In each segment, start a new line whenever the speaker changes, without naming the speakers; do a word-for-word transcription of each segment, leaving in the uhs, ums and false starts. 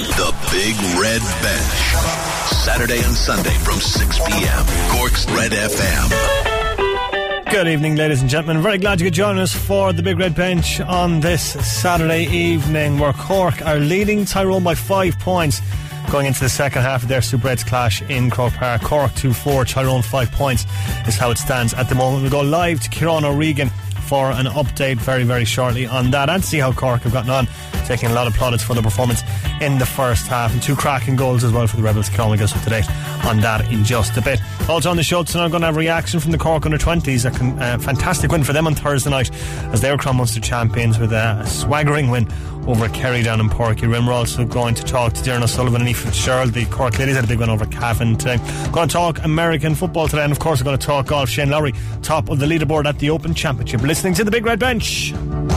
The Big Red Bench. Saturday and Sunday from six p.m. Cork's Red F M.
Good evening, ladies and gentlemen. Very glad you could join us for the Big Red Bench on this Saturday evening, where Cork are leading Tyrone by five points going into the second half of their Super Reds clash in Croke Park. Cork two four, Tyrone five points is how it stands at the moment. We'll go live to Kieran O'Regan for an update very, very shortly on that, and see how Cork have gotten on, taking a lot of plaudits for the performance in the first half, and two cracking goals as well for the Rebels. Kieran will get us up to date on that in just a bit. Also on the show tonight, I'm going to have a reaction from the Cork under twenties. A con- uh, fantastic win for them on Thursday night as they were Crown Munster champions with a, a swaggering win over Kerry down in Porky Rim. We're also going to talk to Darren O'Sullivan and Aoife Fitzgerald. The Cork ladies had a big win over Cavan today. Going to talk American football today, and of course we're going to talk golf. Shane Lowry, top of the leaderboard at the Open Championship. Listening to the Big Red Bench.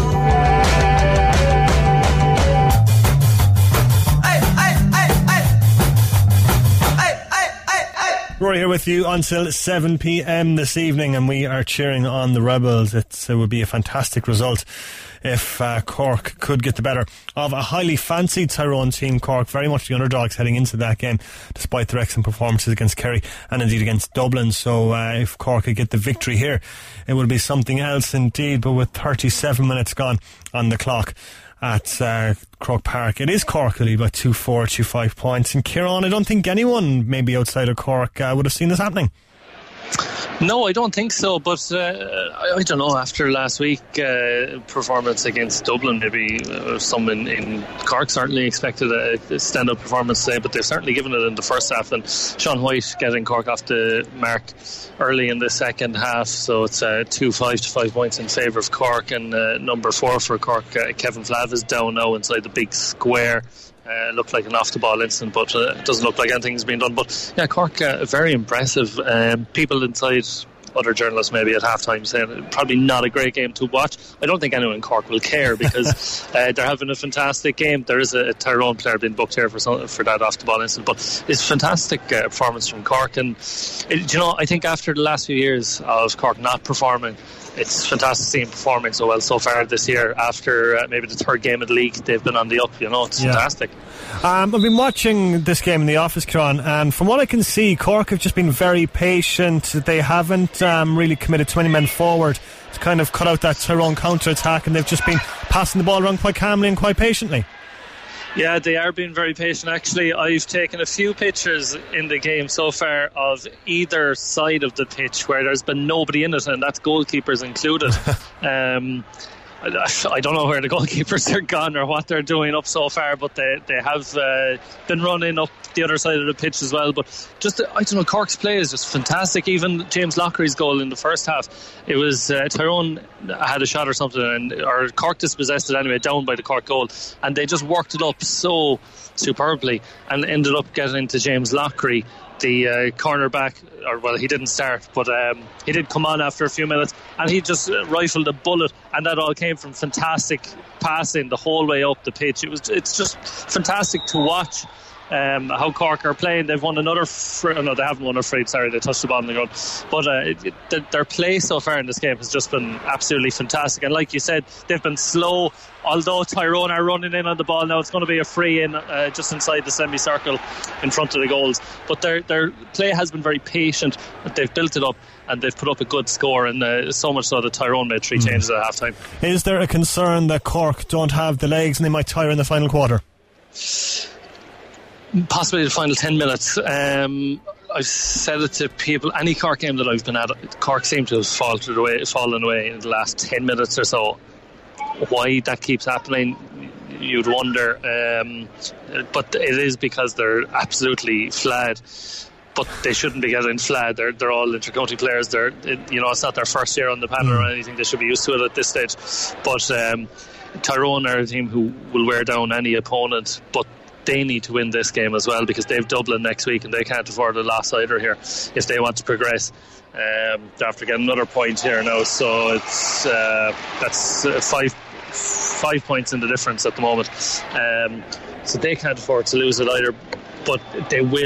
Rory here with you until seven p.m. this evening, and we are cheering on the Rebels. It's, it would be a fantastic result if uh, Cork could get the better of a highly fancied Tyrone team. Cork very much the underdogs heading into that game, despite their excellent performances against Kerry and indeed against Dublin. So uh, if Cork could get the victory here, it would be something else indeed. But with thirty-seven minutes gone on the clock at uh, Croke Park, it is Cork who lead by two four, two five points. And Kieran, I don't think anyone maybe outside of Cork uh, would have seen this happening.
No, I don't think so, but uh, I, I don't know, after last week uh, performance against Dublin, maybe uh, some in, in Cork certainly expected a, a stand-up performance today, but they've certainly given it in the first half, and Sean White getting Cork off the mark early in the second half, so it's uh, two five to five points in favour of Cork. And uh, number four for Cork, uh, Kevin Flav, is down now inside the big square. Uh, looked like an off-the-ball incident, but uh, it doesn't look like anything's been done. But yeah, Cork, uh, very impressive. Um, people inside, other journalists maybe at half-time saying probably not a great game to watch. I don't think anyone in Cork will care, because uh, they're having a fantastic game. There is a, a Tyrone player being booked here for some, for that off-the-ball incident, but it's a fantastic uh, performance from Cork. And it, you know, I think after the last few years of Cork not performing, it's fantastic seeing performing so well so far this year. After uh, maybe the third game of the league, they've been on the up. You know, it's yeah. fantastic.
Um, I've been watching this game in the office, Kieran, and from what I can see, Cork have just been very patient. They haven't um, really committed twenty men forward to kind of cut out that Tyrone counter-attack, and they've just been passing the ball around quite calmly and quite patiently.
Yeah, they are being very patient. Actually, I've taken a few pictures in the game so far of either side of the pitch where there's been nobody in it, and that's goalkeepers included. um, I don't know where the goalkeepers are gone or what they're doing up so far, but they, they have uh, been running up the other side of the pitch as well. But just, I don't know, Cork's play is just fantastic. Even James Lockery's goal in the first half, it was uh, Tyrone had a shot or something, and or Cork dispossessed it anyway, down by the Cork goal, and they just worked it up so superbly and ended up getting to James Lockery, the uh, cornerback. Or well, he didn't start, but um, he did come on after a few minutes, and he just rifled a bullet, and that all came from fantastic passing the whole way up the pitch. It was, it's just fantastic to watch um, how Cork are playing. They've won another fr- no they haven't won a free sorry they touched the ball on the ground, but uh, it, it, their play so far in this game has just been absolutely fantastic. And like you said, they've been slow. Although Tyrone are running in on the ball now, it's going to be a free in uh, just inside the semicircle in front of the goals. But their their play has been very patient. They've built it up and they've put up a good score, and uh, so much so that Tyrone made three mm. changes at half time.
Is there a concern that Cork don't have the legs and they might tire in the final quarter?
Possibly the final ten minutes. Um, I've said it to people, any Cork game that I've been at, Cork seem to have faltered away, fallen away in the last ten minutes or so. Why that keeps happening, you'd wonder, um, but it is because they're absolutely flat. But they shouldn't be getting flat. They're they're all intercounty players. They're it, you know it's not their first year on the panel mm. or anything. They should be used to it at this stage. But um, Tyrone are a team who will wear down any opponent, but they need to win this game as well, because they've Dublin next week and they can't afford a loss either here if they want to progress. Um, they have to get another point here now, so it's uh, that's uh, five five points in the difference at the moment. Um, so they can't afford to lose it either, but they will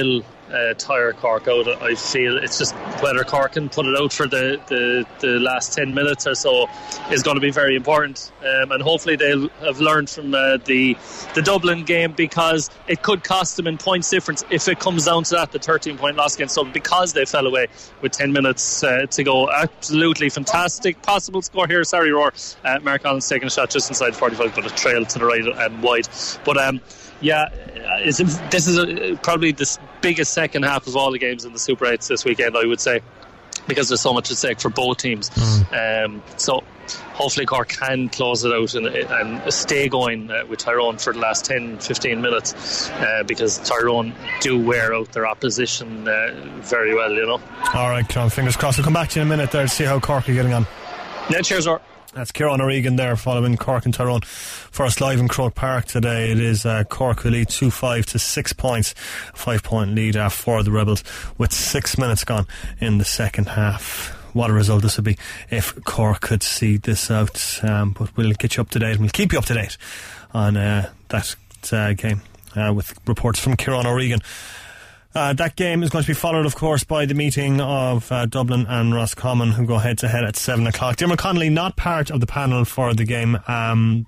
uh, tire Cork out. I feel it's just whether Cork can put it out for the, the, the last ten minutes or so is going to be very important, um, and hopefully they'll have learned from uh, the the Dublin game, because it could cost them in points difference if it comes down to that, the thirteen point loss against Dublin, because they fell away with ten minutes uh, to go. Absolutely fantastic possible score here. Sorry, Roar. Uh, Mark Allen's taking a shot just inside forty-five, but a trail to the right and wide. But um, yeah, it's, this is a, probably the biggest second half of all the games in the Super eights this weekend, I would say, because there's so much at stake for both teams. Mm. Um, so hopefully Cork can close it out and, and stay going uh, with Tyrone for the last ten to fifteen minutes, uh, because Tyrone do wear out their opposition uh, very well, you know.
Alright, John, fingers crossed. We'll come back to you in a minute there to see how Cork are getting on.
Yeah, cheers, Roar.
That's Kieran O'Regan there following Cork and Tyrone. First live in Croke Park today. It is uh, Cork who lead two five to six points. Five point lead uh, for the Rebels with six minutes gone in the second half. What a result this would be if Cork could see this out. Um, but we'll get you up to date and we'll keep you up to date on uh, that uh, game uh, with reports from Kieran O'Regan. Uh, that game is going to be followed, of course, by the meeting of uh, Dublin and Roscommon, who go head to head at seven o'clock. Diarmuid Connolly not part of the panel for the game. Um,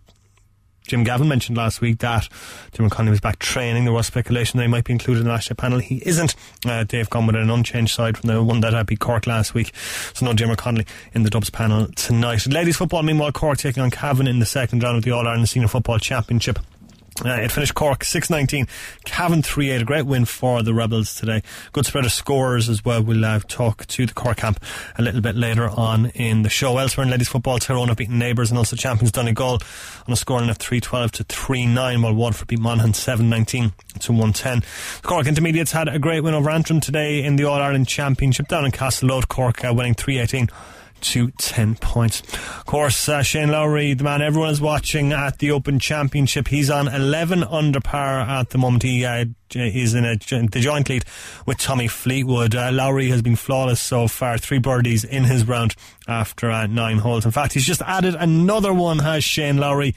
Jim Gavin mentioned last week that Diarmuid Connolly was back training. There was speculation that he might be included in the last day panel. He isn't. Uh, they've gone with an unchanged side from the one that had beat Cork last week. So no Diarmuid Connolly in the Dubs panel tonight. Ladies football, meanwhile, Cork taking on Cavan in the second round of the All-Ireland Senior Football Championship. Uh, it finished Cork six nineteen, Cavan three eight. A great win for the Rebels today. Good spread of scores as well. We'll uh, talk to the Cork camp a little bit later on in the show. Elsewhere in ladies football, Tyrone have beaten neighbours and also champions Donegal on a scoreline of three twelve to three nine, while Waterford beat Monaghan seven nineteen to one ten. The Cork Intermediates had a great win over Antrim today in the All-Ireland Championship down in Castleload. Cork uh, winning three eighteen to ten points. Of course, uh, Shane Lowry, the man everyone is watching at the Open Championship, he's on eleven under par at the moment. He uh, is in a, the joint lead with Tommy Fleetwood. Uh, Lowry has been flawless so far, three birdies in his round after uh, nine holes. In fact, he's just added another one, has Shane Lowry.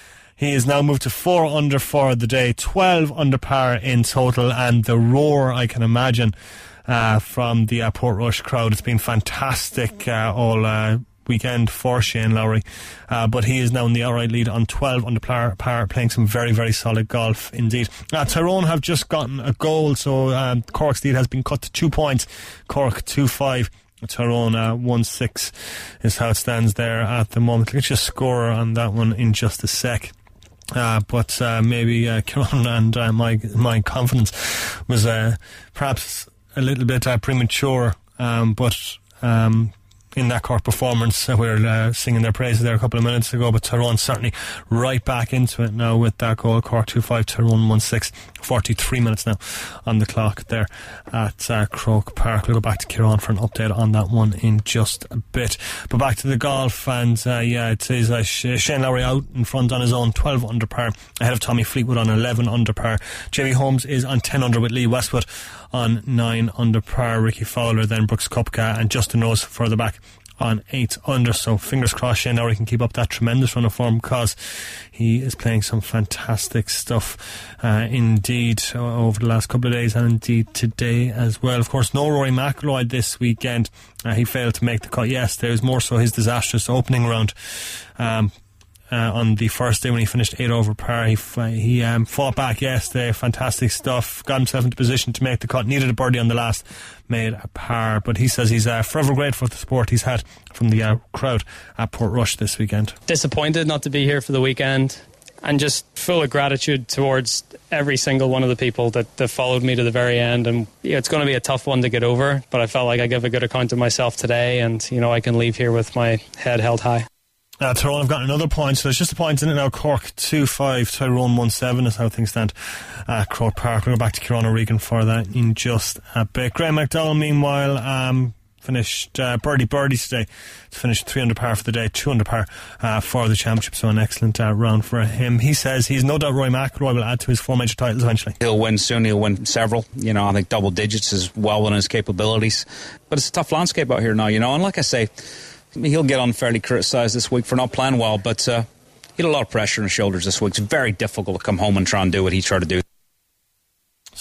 He has now moved to four under for the day, twelve under par in total, and the roar, I can imagine, Uh, from the uh, Portrush crowd. It's been fantastic uh, all uh, weekend for Shane Lowry, uh, but he is now in the outright lead on twelve under par, par playing some very very solid golf indeed. uh, Tyrone have just gotten a goal, so um, Cork's lead has been cut to two points. Cork two five, Tyrone uh, one six is how it stands there at the moment. Let's just score on that one in just a sec. Uh, but uh, maybe uh, Kieran and uh, my my confidence was uh, perhaps a little bit uh, premature, um, but um, in that Cork performance, uh, we were uh, singing their praises there a couple of minutes ago, but Tyrone certainly right back into it now with that goal. Cork two five, Tyrone one six, forty-three minutes now on the clock there at uh, Croke Park. We'll go back to Kieran for an update on that one in just a bit. But back to the golf, and uh, yeah, it is uh, Shane Lowry out in front on his own, twelve under par, ahead of Tommy Fleetwood on eleven under par. Jamie Holmes is on ten under with Lee Westwood on nine under par. Ricky Fowler, then Brooks Koepka and Justin Rose further back on eight under. So fingers crossed Shane Lowry can keep up that tremendous run of form, because he is playing some fantastic stuff uh, indeed over the last couple of days, and indeed today as well. Of course, no Rory McIlroy this weekend. Uh, he failed to make the cut yesterday. It was more so his disastrous opening round um, Uh, on the first day when he finished eight over par. He, he um, fought back yesterday, fantastic stuff, got himself into position to make the cut, needed a birdie on the last, made a par. But he says he's uh, forever grateful for the support he's had from the uh, crowd at Portrush this weekend.
Disappointed not to be here for the weekend, and just full of gratitude towards every single one of the people that, that followed me to the very end. And yeah, it's going to be a tough one to get over, but I felt like I gave a good account of myself today, and you know, I can leave here with my head held high.
Uh, Tyrone have got another point, so there's just a point in it now. Cork two five, Tyrone one seven is how things stand at Croke Park. We'll go back to Kieran O'Regan for that in just a bit. Graham McDowell, meanwhile, um, finished uh, birdie birdie today to finish three under par for the day, two under par uh, for the championship, so an excellent uh, round for him. He says he's no doubt Roy McIlroy will add to his four major titles eventually.
He'll win soon, he'll win several. You know, I think double digits is well within his capabilities, but it's a tough landscape out here now, you know, and like I say, he'll get unfairly criticised this week for not playing well, but uh, he had a lot of pressure on his shoulders this week. It's very difficult to come home and try and do what he tried to do.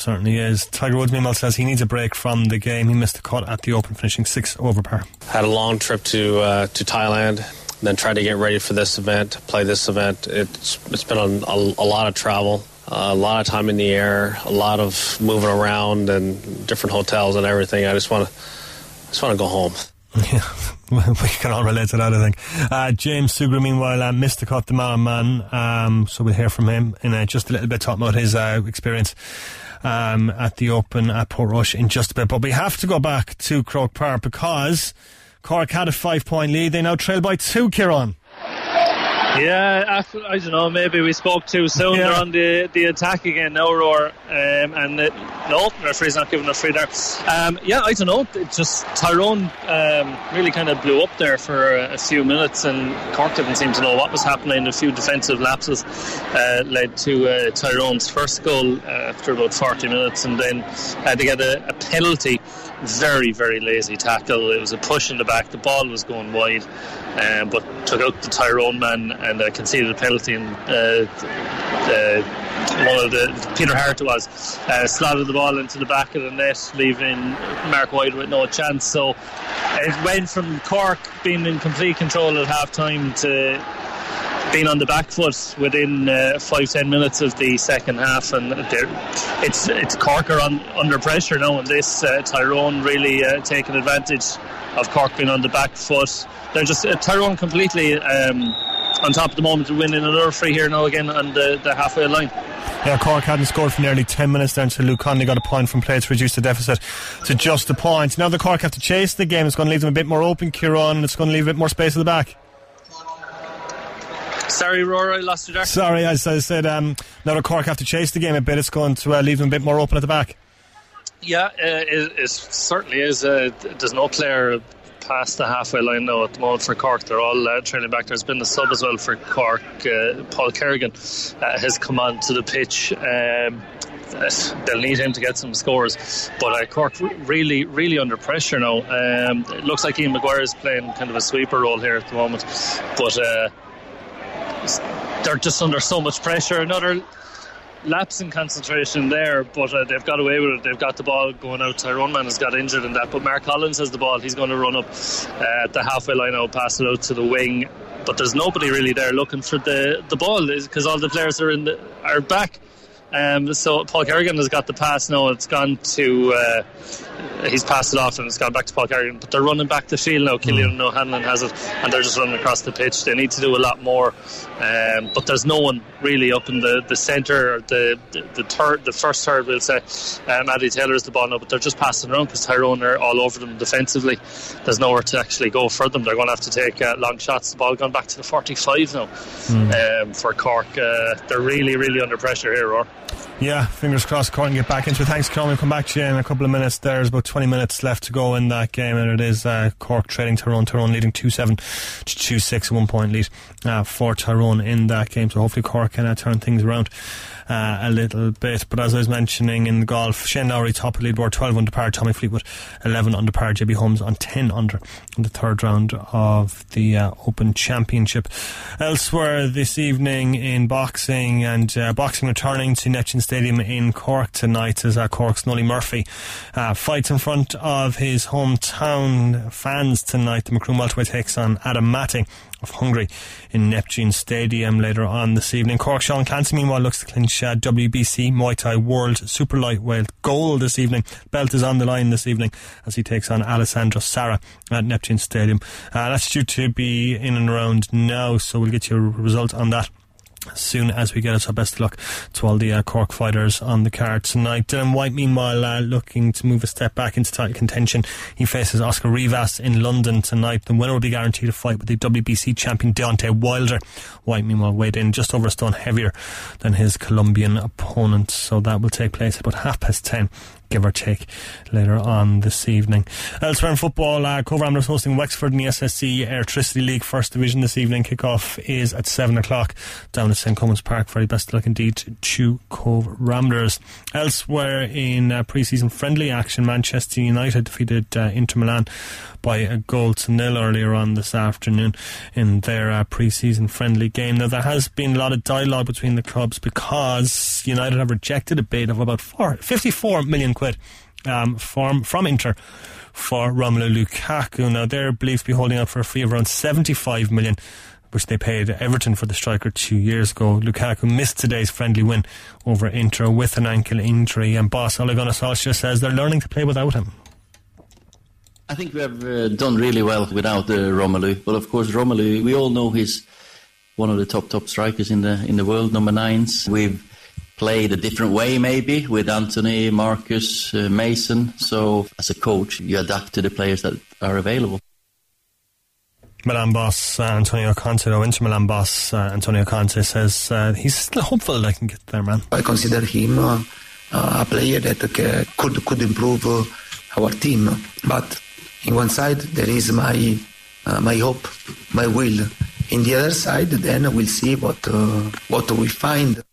Certainly is. Tiger Woods meanwhile says he needs a break from the game. He missed the cut at the Open, finishing six over par.
Had a long trip to uh, to Thailand, then tried to get ready for this event, play this event. It's it's been a, a, a lot of travel, uh, a lot of time in the air, a lot of moving around and different hotels and everything. I just want to just want to go home.
Yeah, we can all relate to that, I think. Uh, James Sugrue, meanwhile, uh, missed the cut, the Malin man. Um, so we'll hear from him in uh, just a little bit, talking about his uh, experience um, at the Open at Portrush in just a bit. But we have to go back to Croke Park because Cork had a five-point lead. They now trail by two, Kieran.
Yeah, I don't know, maybe we spoke too soon. Yeah. They're on the, the attack again now, Roar. Um, and the, no, the referee's not giving a free there. Um, yeah, I don't know. It just Tyrone um, really kind of blew up there for a, a few minutes, and Cork didn't seem to know what was happening. A few defensive lapses uh, led to uh, Tyrone's first goal uh, after about forty minutes, and then had to get a, a penalty. Very, very lazy tackle. It was a push in the back. The ball was going wide, um, but took out the Tyrone man and uh, conceded a penalty. And uh, uh, one of the Peter Hart was uh, slotted the ball into the back of the net, leaving Mark White with no chance. So it went from Cork being in complete control at half time to being on the back foot within uh, five ten minutes of the second half, and it's it's Cork are on, under pressure now, and this uh, Tyrone really uh, taking advantage of Cork being on the back foot. They're just uh, Tyrone completely um, on top at the moment, winning another free here now again on the, the halfway line.
Yeah, Cork hadn't scored for nearly ten minutes then, so Luke Conley got a point from play to reduce the deficit to just a point. Now the Cork have to chase the game. It's going to leave them a bit more open, Kieran. It's going to leave a bit more space at the back.
Sorry, Rory, I lost you there.
Sorry, as I said, um, now the Cork have to chase the game a bit. It's going to uh, leave them a bit more open at the back.
Yeah, uh, it, it certainly is. Uh, there's no player past the halfway line now at the moment for Cork. They're all uh, trailing back. There's been a sub as well for Cork. Uh, Paul Kerrigan uh, has come on to the pitch. Um, they'll need him to get some scores, but uh, Cork really really under pressure now. Um, it looks like Ian Maguire is playing kind of a sweeper role here at the moment, but uh, they're just under so much pressure. Another lapse in concentration there, but uh, they've got away with it. They've got the ball going out. Tyrone man has got injured in that, but Mark Collins has the ball. He's going to run up uh, at the halfway line now, pass it out to the wing, but there's nobody really there looking for the, the ball because all the players are in the, are back. Um, so Paul Kerrigan has got the pass now. It's gone to uh, he's passed it off and it's gone back to Paul Kerrigan, but they're running back the field now. Killian O'Hanlon has it and they're just running across the pitch. They need to do a lot more, um, but there's no one really up in the, the centre or the, the, the third the first third, we'll say. um, Addy Taylor is the ball now, but they're just passing around because Tyrone are all over them defensively. There's nowhere to actually go for them. They're going to have to take uh, long shots. The ball gone back to the forty-five now. mm. um, for Cork. Uh, they're really really under pressure here, Roar.
Yeah, fingers crossed Cork can get back into it. Thanks, Colin. We'll come back to you in a couple of minutes. There's about twenty minutes left to go in that game, and it is uh, Cork trading Tyrone. Tyrone leading two seven to two six, one point lead uh, for Tyrone in that game. So hopefully Cork can uh, turn things around uh, a little bit. But as I was mentioning in the golf, Shane Lowry top of the leaderboard, twelve under par. Tommy Fleetwood eleven under par. J B Holmes on ten under in the third round of the uh, Open Championship. Elsewhere this evening in boxing, and uh, boxing returning to Neptune Stadium in Cork tonight as uh, Cork's Nolly Murphy uh, fights in front of his hometown fans tonight. The Macroom welterweight takes on Adam Matting of Hungary in Neptune Stadium later on this evening. Cork Sean Clancy meanwhile looks to clinch uh, W B C Muay Thai World Super Lightweight gold this evening. Belt is on the line this evening as he takes on Alessandro Sara at Neptune Stadium. Uh, that's due to be in and around now, so we'll get you a result on that as soon as we get it. So best of luck to all the uh, Cork fighters on the card tonight. Dylan White meanwhile uh, looking to move a step back into title contention. He faces Oscar Rivas in London tonight. The winner will be guaranteed a fight with the W B C champion Deontay Wilder. White meanwhile weighed in just over a stone heavier than his Colombian opponent, so that will take place at about half past ten give or take, later on this evening. Elsewhere in football, uh, Cove Ramblers hosting Wexford in the S S C Airtricity League First Division this evening. Kick-off is at seven o'clock down at St Cummins Park. Very best of luck indeed to Cove Ramblers. Elsewhere in uh, pre-season friendly action, Manchester United defeated uh, Inter Milan by a goal to nil earlier on this afternoon in their uh, pre-season friendly game. Now, there has been a lot of dialogue between the clubs because United have rejected a bid of about four, fifty-four million quid um, from, from Inter for Romelu Lukaku. Now, they're believed to be holding out for a fee of around seventy-five million, which they paid Everton for the striker two years ago. Lukaku missed today's friendly win over Inter with an ankle injury, and boss Ole Gunnar Solskjaer says they're learning to play without him.
I think we have uh, done really well without uh, Romelu, but of course Romelu, we all know he's one of the top top strikers in the in the world, number nines. We've played a different way maybe with Anthony, Marcus, uh, Mason. So as a coach, you adapt to the players that are available.
Milan boss uh, Antonio Conte, or Inter Milan boss uh, Antonio Conte says uh, he's still hopeful they can get there, man.
I consider him uh, uh, a player that uh, could could improve uh, our team, but in one side there is my uh, my hope, my will. In the other side, then we'll see what uh, what we find.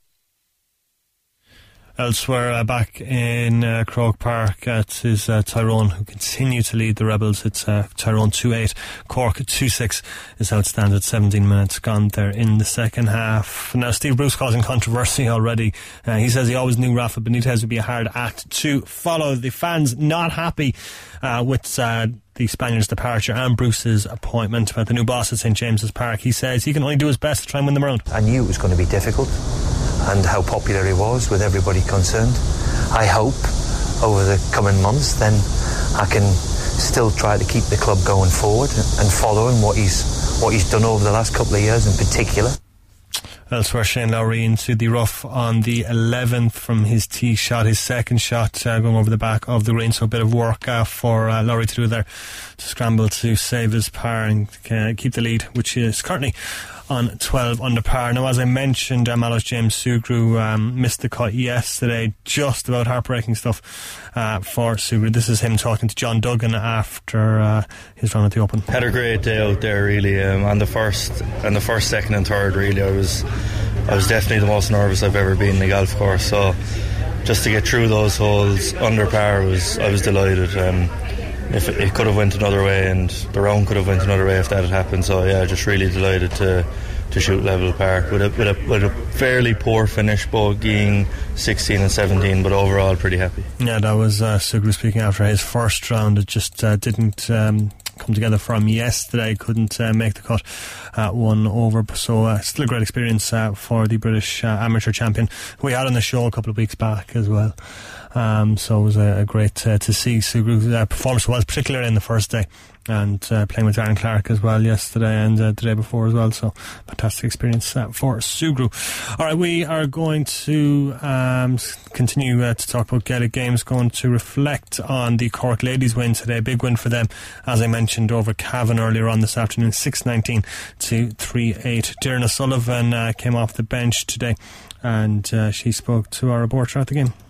Elsewhere, uh, back in uh, Croke Park, uh, it is uh, Tyrone who continue to lead the Rebels. It's uh, Tyrone two eight, Cork two six is how it stands at seventeen minutes gone there in the second half. Now, Steve Bruce causing controversy already. Uh, he says he always knew Rafa Benitez would be a hard act to follow. The fans not happy uh, with uh, the Spaniard's departure and Bruce's appointment about the new boss at St James's Park. He says he can only do his best to try and win them around.
I knew it was going to be difficult, and how popular he was with everybody concerned. I hope over the coming months then I can still try to keep the club going forward and following what he's what he's done over the last couple of years in particular.
Elsewhere, Shane Lowry into the rough on the eleventh from his tee shot, his second shot uh, going over the back of the green, so a bit of work uh, for uh, Lowry to do there to scramble to save his par and uh, keep the lead, which is currently on twelve under par. Now, as I mentioned, uh, Malos James Sugru um, missed the cut yesterday. Just about heartbreaking stuff uh, for Sugru. This is him talking to John Duggan after uh, his run at the Open.
Had a great day out there, really. Um, on the first, and the first, second, and third, really, I was, I was definitely the most nervous I've ever been in a golf course. So, just to get through those holes under par was, I was delighted. Um, If it, it could have went another way, and the round could have went another way if that had happened. So yeah, just really delighted to to shoot level par with a with a with a fairly poor finish, bogeying sixteen and seventeen, but overall pretty happy.
Yeah, that was uh, Sugru speaking after his first round. It just uh, didn't um, come together for him yesterday. Couldn't uh, make the cut at one over. So uh, still a great experience uh, for the British uh, amateur champion who we had on the show a couple of weeks back as well. Um, so it was a, a great uh, to see Sugru's uh, performance was, particularly in the first day, and uh, playing with Darren Clark as well yesterday and uh, the day before as well. So fantastic experience uh, for Sugru. Alright, we are going to um, continue uh, to talk about Gaelic games, going to reflect on the Cork ladies win today. Big win for them, as I mentioned, over Cavan earlier on this afternoon, six nineteen to three eight. Darren O'Sullivan uh, came off the bench today, and uh, she spoke to our reporter at the game.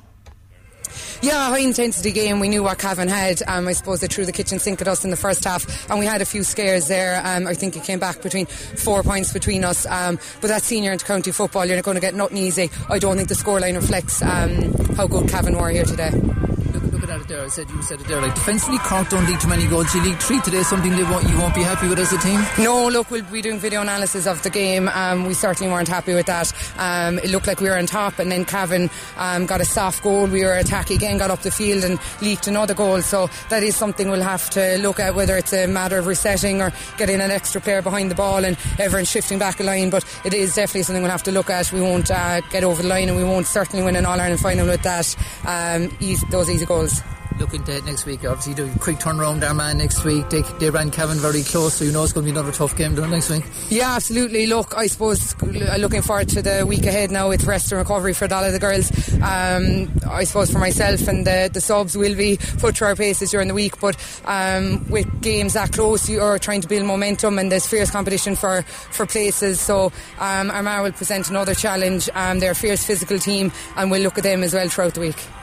Yeah, high intensity game. We knew what Cavan had. Um, I suppose they threw the kitchen sink at us in the first half, and we had a few scares there. Um, I think it came back between four points between us. Um, but that's senior inter-county football. You're not going to get nothing easy. I don't think the scoreline reflects um, how good Cavan were here today.
Look, looking at it there, I said you said it there. Like defensively, Cork don't lead too many goals. You lead three today. Something they won't, you won't be happy with as a team.
No, look, we'll be doing video analysis of the game. Um, we certainly weren't happy with that. Um, it looked like we were on top, and then Cavan um, got a soft goal. We were attacking again, got up the field and leaked another goal. So that is something we'll have to look at, whether it's a matter of resetting or getting an extra player behind the ball and everyone shifting back a line. But it is definitely something we'll have to look at. We won't uh, get over the line, and we won't certainly win an All-Ireland final with that um, easy, those easy goals.
Looking to next week, obviously do a quick turnaround there, man. Next week they, they ran Cavan very close, so you know it's going to be another tough game done next week.
Yeah, absolutely. Look, I suppose looking forward to the week ahead now with rest and recovery for a lot of the girls. um, I suppose for myself and the, the subs will be put through our paces during the week, but um, with games that close you are trying to build momentum, and there's fierce competition for, for places. So um, Armagh will present another challenge. Um, they're a fierce physical team, and we'll look at them as well throughout the week.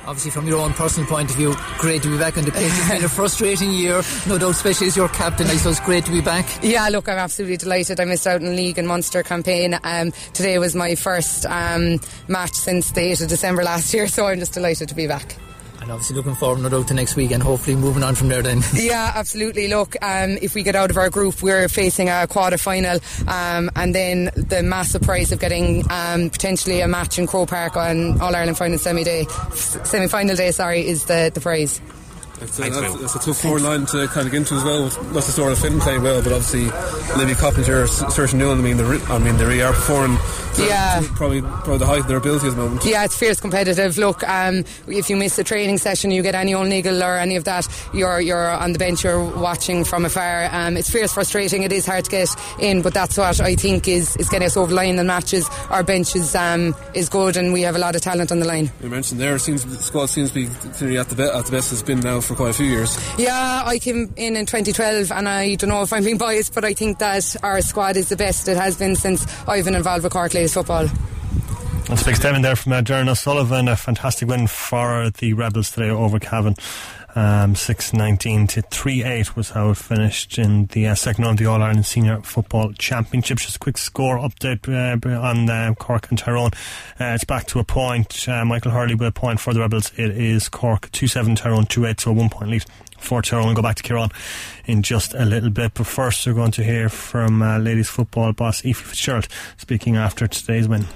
Obviously, from your own personal point of view, great to be back on the pitch. It's been a frustrating year, no doubt, especially as your captain. I suppose great to be back.
Yeah, look, I'm absolutely delighted. I missed out on League and Munster campaign. Um, today was my first um, match since the eighth of December last year, so I'm just delighted to be back.
And obviously looking forward, no doubt, to next week and hopefully moving on from there then.
Yeah, absolutely. Look, um, if we get out of our group, we're facing a quarter-final, um, and then the massive prize of getting um, potentially a match in Croke Park on All-Ireland final semi-day, semi-final day, sorry, is the, the prize.
It's a, that's, that's a tough forward line to kind of get into as well. Not the sort of Finn playing well, but obviously Libby Coppinger, Saoirse Newell. I mean, they're, I mean, they really are performing.
Yeah,
probably probably the height of their ability at the moment.
Yeah, it's fierce competitive. Look, um, if you miss a training session, you get any O'Neill or any of that, you're you're on the bench, you're watching from afar. Um, it's fierce, frustrating. It is hard to get in, but that's what I think is, is getting us over the line in matches. Our bench is um, is good, and we have a lot of talent on the line.
You mentioned there, seems the squad seems to be clearly at the be- at the best it's been now for quite a few years.
Yeah, I came in in twenty twelve, and I don't know if I'm being biased, but I think that our squad is the best it has been since I've been involved with Cork Ladies football.
That's a big statement there from uh, Darren O'Sullivan. A fantastic win for the Rebels today over Cavan. Um, six nineteen to three eight was how it finished in the uh, second round of the All-Ireland Senior Football Championship. Just a quick score update uh, on uh, Cork and Tyrone. Uh, it's back to a point. Uh, Michael Hurley with a point for the Rebels. It is Cork two seven, Tyrone two eight, so a one point lead for Tyrone. We'll go back to Kieran in just a little bit, but first we're going to hear from uh, ladies football boss Aoife Fitzgerald speaking after today's win.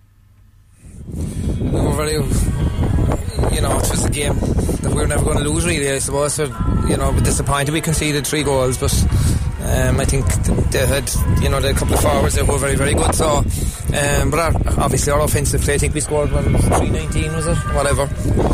We were very, you know, it was a game that we were never going to lose, really, I suppose. So, you know, but disappointed we conceded three goals, but um, I think they had, you know, the couple of forwards that were very, very good. So, um, but our, obviously our offensive play, I think we scored one three nineteen, was it? Whatever.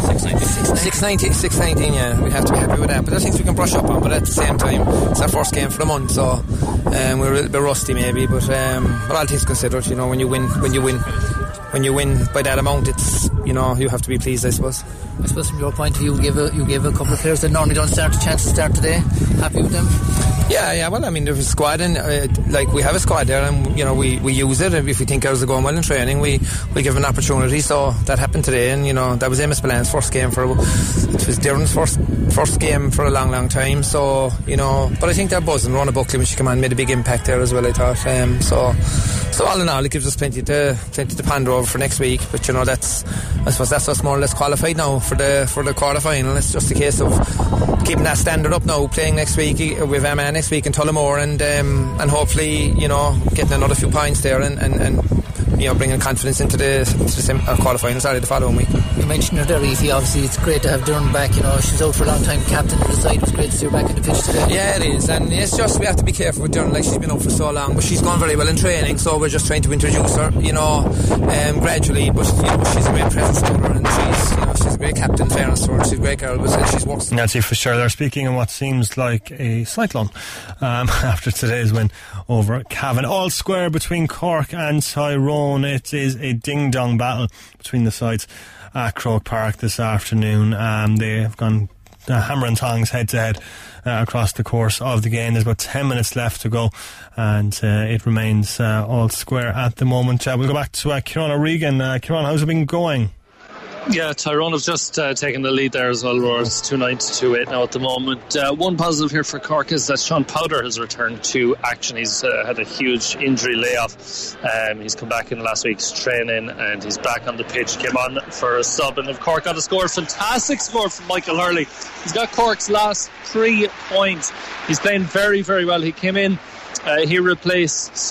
six nineteen. six nineteen, yeah. We have to be happy with that. But there are things we can brush up on. But at the same time, it's our first game for the month, so um, we're a little bit rusty maybe. But um, but all things considered, you know, when you win, when you win. When you win by that amount, it's, you know, you have to be pleased, I suppose.
I suppose from your point of view, you gave a, you gave a couple of players that normally don't start a chance to start today. Happy with them?
Yeah, yeah. Well, I mean, there's a squad, and uh, like we have a squad there, and you know, we, we use it. If we think ours are going well in training, we we give an opportunity. So that happened today, and you know, that was Emma Spillan's first game for. It was Darren's first first game for a long, long time. So you know, but I think they're buzzing. Rona Buckley, when she came on, made a big impact there as well, I thought. Um, so so all in all, it gives us plenty to plenty to ponder over for next week. But you know, that's I suppose that's us more or less qualified now for the for the quarter final. It's just a case of keeping that standard up now, playing next week with Emma next week in Tullamore, and um, and hopefully, you know, getting another few points there, and, and, and you know, bringing confidence into the, into the semi, uh, quarterfinals sorry, the following week.
You mentioned her there, Aoife. Obviously it's great to have Darren back. You know, she's out for a long time, captain of the side. It was great to see her back in the pitch today.
Yeah, it is, and it's just we have to be careful with Darren. Like, she's been out for so long, but she's gone very well in training, so we're just trying to introduce her, you know, um, gradually. But you know, she's a great presence to her, and she's, you know, she's a great captain. Fairness to her, she's a great girl, but she's worked.
Nancy for sure. They're speaking in what seems like a cyclone um, after today's win over Cavan. All square between Cork and Tyrone. It is a ding-dong battle between the sides at Croke Park this afternoon. Um, they have gone uh, hammer and tongs head-to-head uh, across the course of the game. There's about ten minutes left to go, and uh, it remains uh, all square at the moment. Uh, we'll go back to uh, Kieran O'Regan. Uh, Kieran, how's it been going?
Yeah, Tyrone have just uh, taken the lead there as well, where it's two nine to two eight now at the moment. Uh, one positive here for Cork is that Sean Powder has returned to action. He's uh, had a huge injury layoff. Um, he's come back in last week's training, and he's back on the pitch. Came on for a sub, and if Cork got a score, fantastic score from Michael Hurley. He's got Cork's last three points. He's playing very, very well. He came in, uh, he replaced...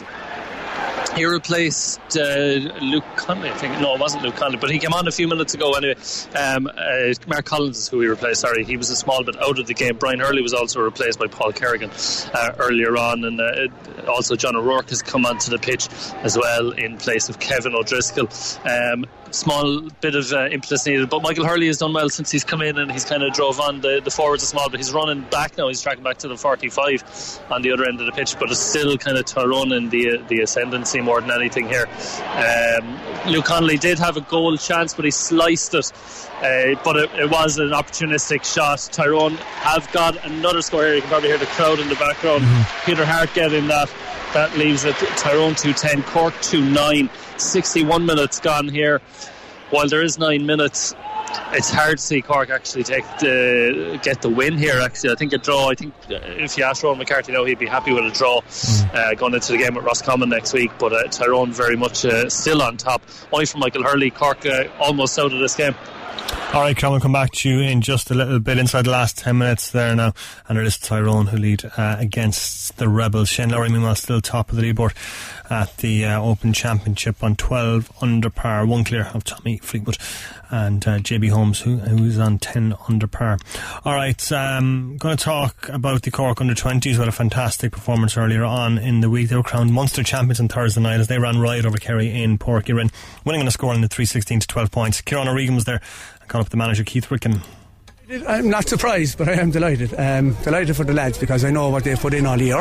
He replaced uh, Luke Conley, I think. No, it wasn't Luke Conley, but he came on a few minutes ago anyway. Um, uh, Mark Collins is who he replaced, sorry. He was a small bit out of the game. Brian Hurley was also replaced by Paul Kerrigan uh, earlier on, and uh, also John O'Rourke has come onto the pitch as well in place of Kevin O'Driscoll. Um, small bit of uh, impetus needed, but Michael Hurley has done well since he's come in, and he's kind of drove on the, the forwards a small bit. He's running back now, he's tracking back to the forty-five on the other end of the pitch, but it's still kind of Tyrone in the, the ascendancy more than anything here. Um, Luke Connolly did have a goal chance, but he sliced it, uh, but it, it was an opportunistic shot. Tyrone have got another score here. You can probably hear the crowd in the background. Mm-hmm. Peter Hart getting that. That leaves it Tyrone two ten, Cork two nine. sixty-one minutes gone here. While there is nine minutes, it's hard to see Cork actually take the get the win here. Actually, I think a draw. I think if you ask Rowan McCarthy now, he'd be happy with a draw mm. uh, going into the game with Roscommon next week. But uh, Tyrone very much uh, still on top. Eye from Michael Hurley. Cork uh, almost out of this game.
Alright, Colin, we'll come back to you in just a little bit inside the last ten minutes there now. And it is Tyrone who lead uh, against the Rebels. Shane Lowry, meanwhile, still top of the leaderboard at the uh, Open Championship on twelve under par, one clear of Tommy Fleetwood and uh, J B Holmes, who who's on ten under par. Alright, um, going to talk about the Cork under twenties, who had a fantastic performance earlier on in the week. They were crowned Munster champions on Thursday night as they ran riot over Kerry in Páirc Uí Rinn, winning on a score in the three sixteen to twelve points. Kieran O'Regan was there and caught up with the manager Keith Ricken.
I'm not surprised, but I am delighted. Um, delighted for the lads because I know what they've put in all year.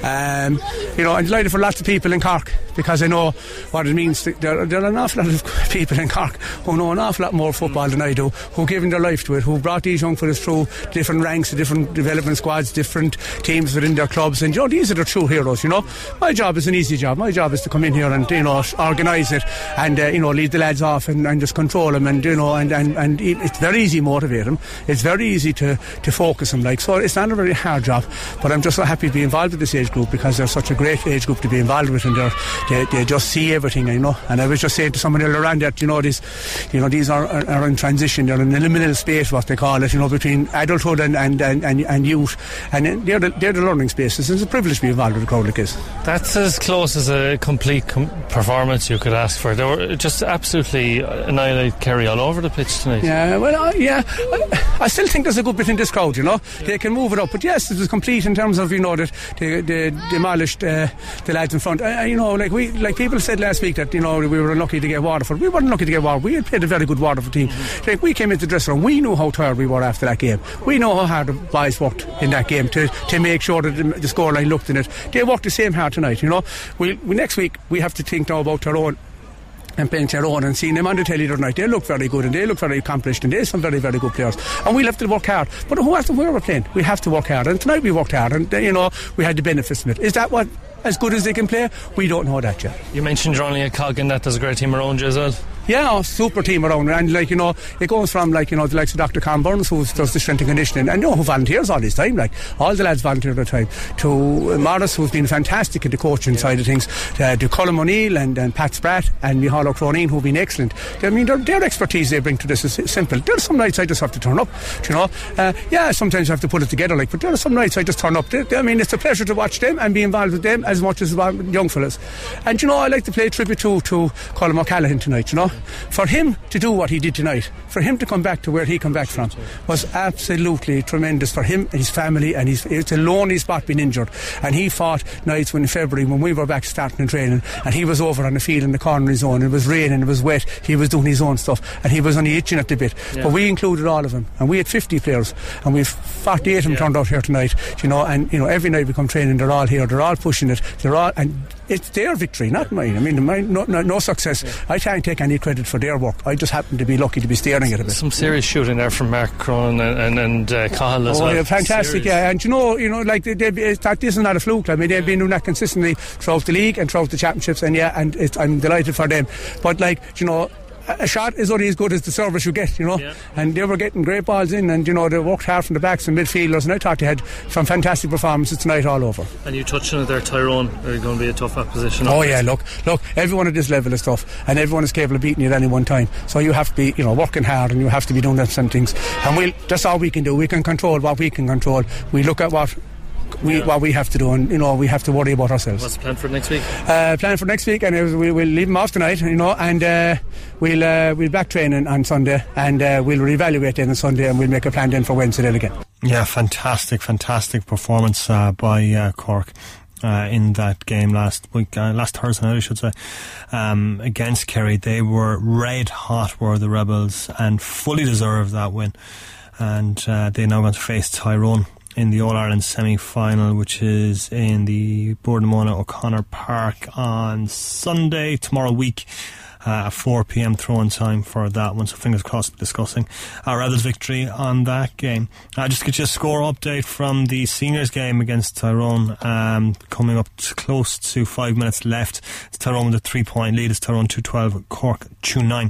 Um, you know, I'm delighted for lots of people in Cork because I know what it means. To, there, there are an awful lot of people in Cork who know an awful lot more football than I do, who've given their life to it, who brought these young fellas through different ranks, different development squads, different teams within their clubs. And, you know, these are the true heroes, you know. My job is an easy job. My job is to come in here and, you know, organise it and, uh, you know, lead the lads off and, and just control them and, you know, and, and, and it's very easy to motivate them. It's very easy to, to focus them, like, so it's not a very hard job, but I'm just so happy to be involved with this age group because they're such a great age group to be involved with, and they they just see everything, you know. And I was just saying to somebody around that, you know, these you know these are, are, are in transition, they're in a liminal space, what they call it, you know, between adulthood and and, and, and, and youth, and they're the, they're the learning spaces. It's a privilege to be involved with a crowd like this.
That's as close as a complete com- performance you could ask for. They were just absolutely annihilate Kerry all over the pitch tonight.
Yeah, well, uh, yeah, I, I still think there's a good bit in this crowd, you know. Yeah. They can move it up, but yes, it was complete in terms of, you know, that they, they demolished uh, the lads in front. Uh, you know, like we, like people said last week that, you know, we were unlucky to get Waterford. We weren't lucky to get Waterford. We had played a very good Waterford team. Mm-hmm. Like we came into the dressing room, we knew how tired we were after that game. We know how hard the boys worked in that game to, to make sure that the, the scoreline looked in it. They worked the same hard tonight, you know. We, we next week we have to think now about our own and playing Tyrone and seeing them on the telly the other night. They look very good and they look very accomplished and they're some very, very good players. And we'll have to work hard. But who has to, where we're playing? We have to work hard. And tonight we worked hard and, you know, we had the benefits from it. Is that what, as good as they can play? We don't know that yet.
You mentioned you're only a cog in that. There's a great team around you as well.
Yeah, super team around, and like, you know, it goes from, like, you know, the likes of Doctor Con Burns, who does the strength and conditioning, and you know, who volunteers all this time, like all the lads volunteer all the time, to Morris, who's been fantastic at the coaching yeah. side of things, uh, to Colin O'Neill and, and Pat Spratt and Micheál O'Croneen, who've been excellent. I mean, their, their expertise they bring to this is simple. There's some nights I just have to turn up, you know. Uh, yeah, sometimes I have to put it together, like, but there are some nights I just turn up. They, they, I mean, it's a pleasure to watch them and be involved with them as much as young fellas. And you know, I like to play tribute to to Colin O'Callaghan tonight. You know, for him to do what he did tonight, for him to come back to where he come back from, was absolutely tremendous for him and his family. And he's, it's a lonely spot being injured, and he fought nights when in February when we were back starting and training, and he was over on the field in the corner of his own. It was raining, it was wet, he was doing his own stuff, and he was only itching at the bit. Yeah. But we included all of them, and we had fifty players, and we've forty-eight of them yeah. turned out here tonight. You know, and you know, every night we come training, they're all here, they're all pushing it, they're all, and it's their victory, not mine. I mean, mine, no, no, no success. Yeah. I can't take any credit for their work. I just happen to be lucky to be steering it a bit.
Some serious shooting there from Mark Cronin and and, and uh, Cahill as
oh,
well.
Yeah, fantastic, serious. Yeah. And you know, you know, like they, they, that this is not a fluke. I mean, they've been doing that consistently throughout the league and throughout the championships, and yeah, and it's, I'm delighted for them. But like, you know, a shot is only as good as the service you get, you know. Yeah. And they were getting great balls in, and you know, they worked hard from the backs and midfielders, and I thought they had some fantastic performances tonight all over.
And you touched on it there, Tyrone are going to be a tough opposition.
Oh yeah, look look everyone at this level is tough, and everyone is capable of beating you at any one time, so you have to be, you know, working hard, and you have to be doing some things, and we'll, that's all we can do. We can control what we can control. We look at what We, yeah. what we have to do, and you know, we have to worry about ourselves.
What's the plan for next week?
Uh, plan for next week, and uh, we, we'll leave them off tonight, you know, and uh, we'll uh, we'll back training on Sunday, and uh, we'll reevaluate then on Sunday, and we'll make a plan then for Wednesday then again.
Yeah, fantastic, fantastic performance uh, by uh, Cork. Uh, in that game last week, uh, last Thursday night, I should say, um, against Kerry. They were red hot, were the Rebels, and fully deserved that win. And uh, they're now going to face Tyrone in the All-Ireland semi-final, which is in the Boardmona O'Connor Park on Sunday, tomorrow week, uh, at four p.m. throw-in time for that one. So fingers crossed, discussing our Rebels' victory on that game. Uh, just to get you a score update from the seniors game against Tyrone, um, coming up to close to five minutes left. It's Tyrone with a three-point lead. It's Tyrone two twelve, Cork two nine.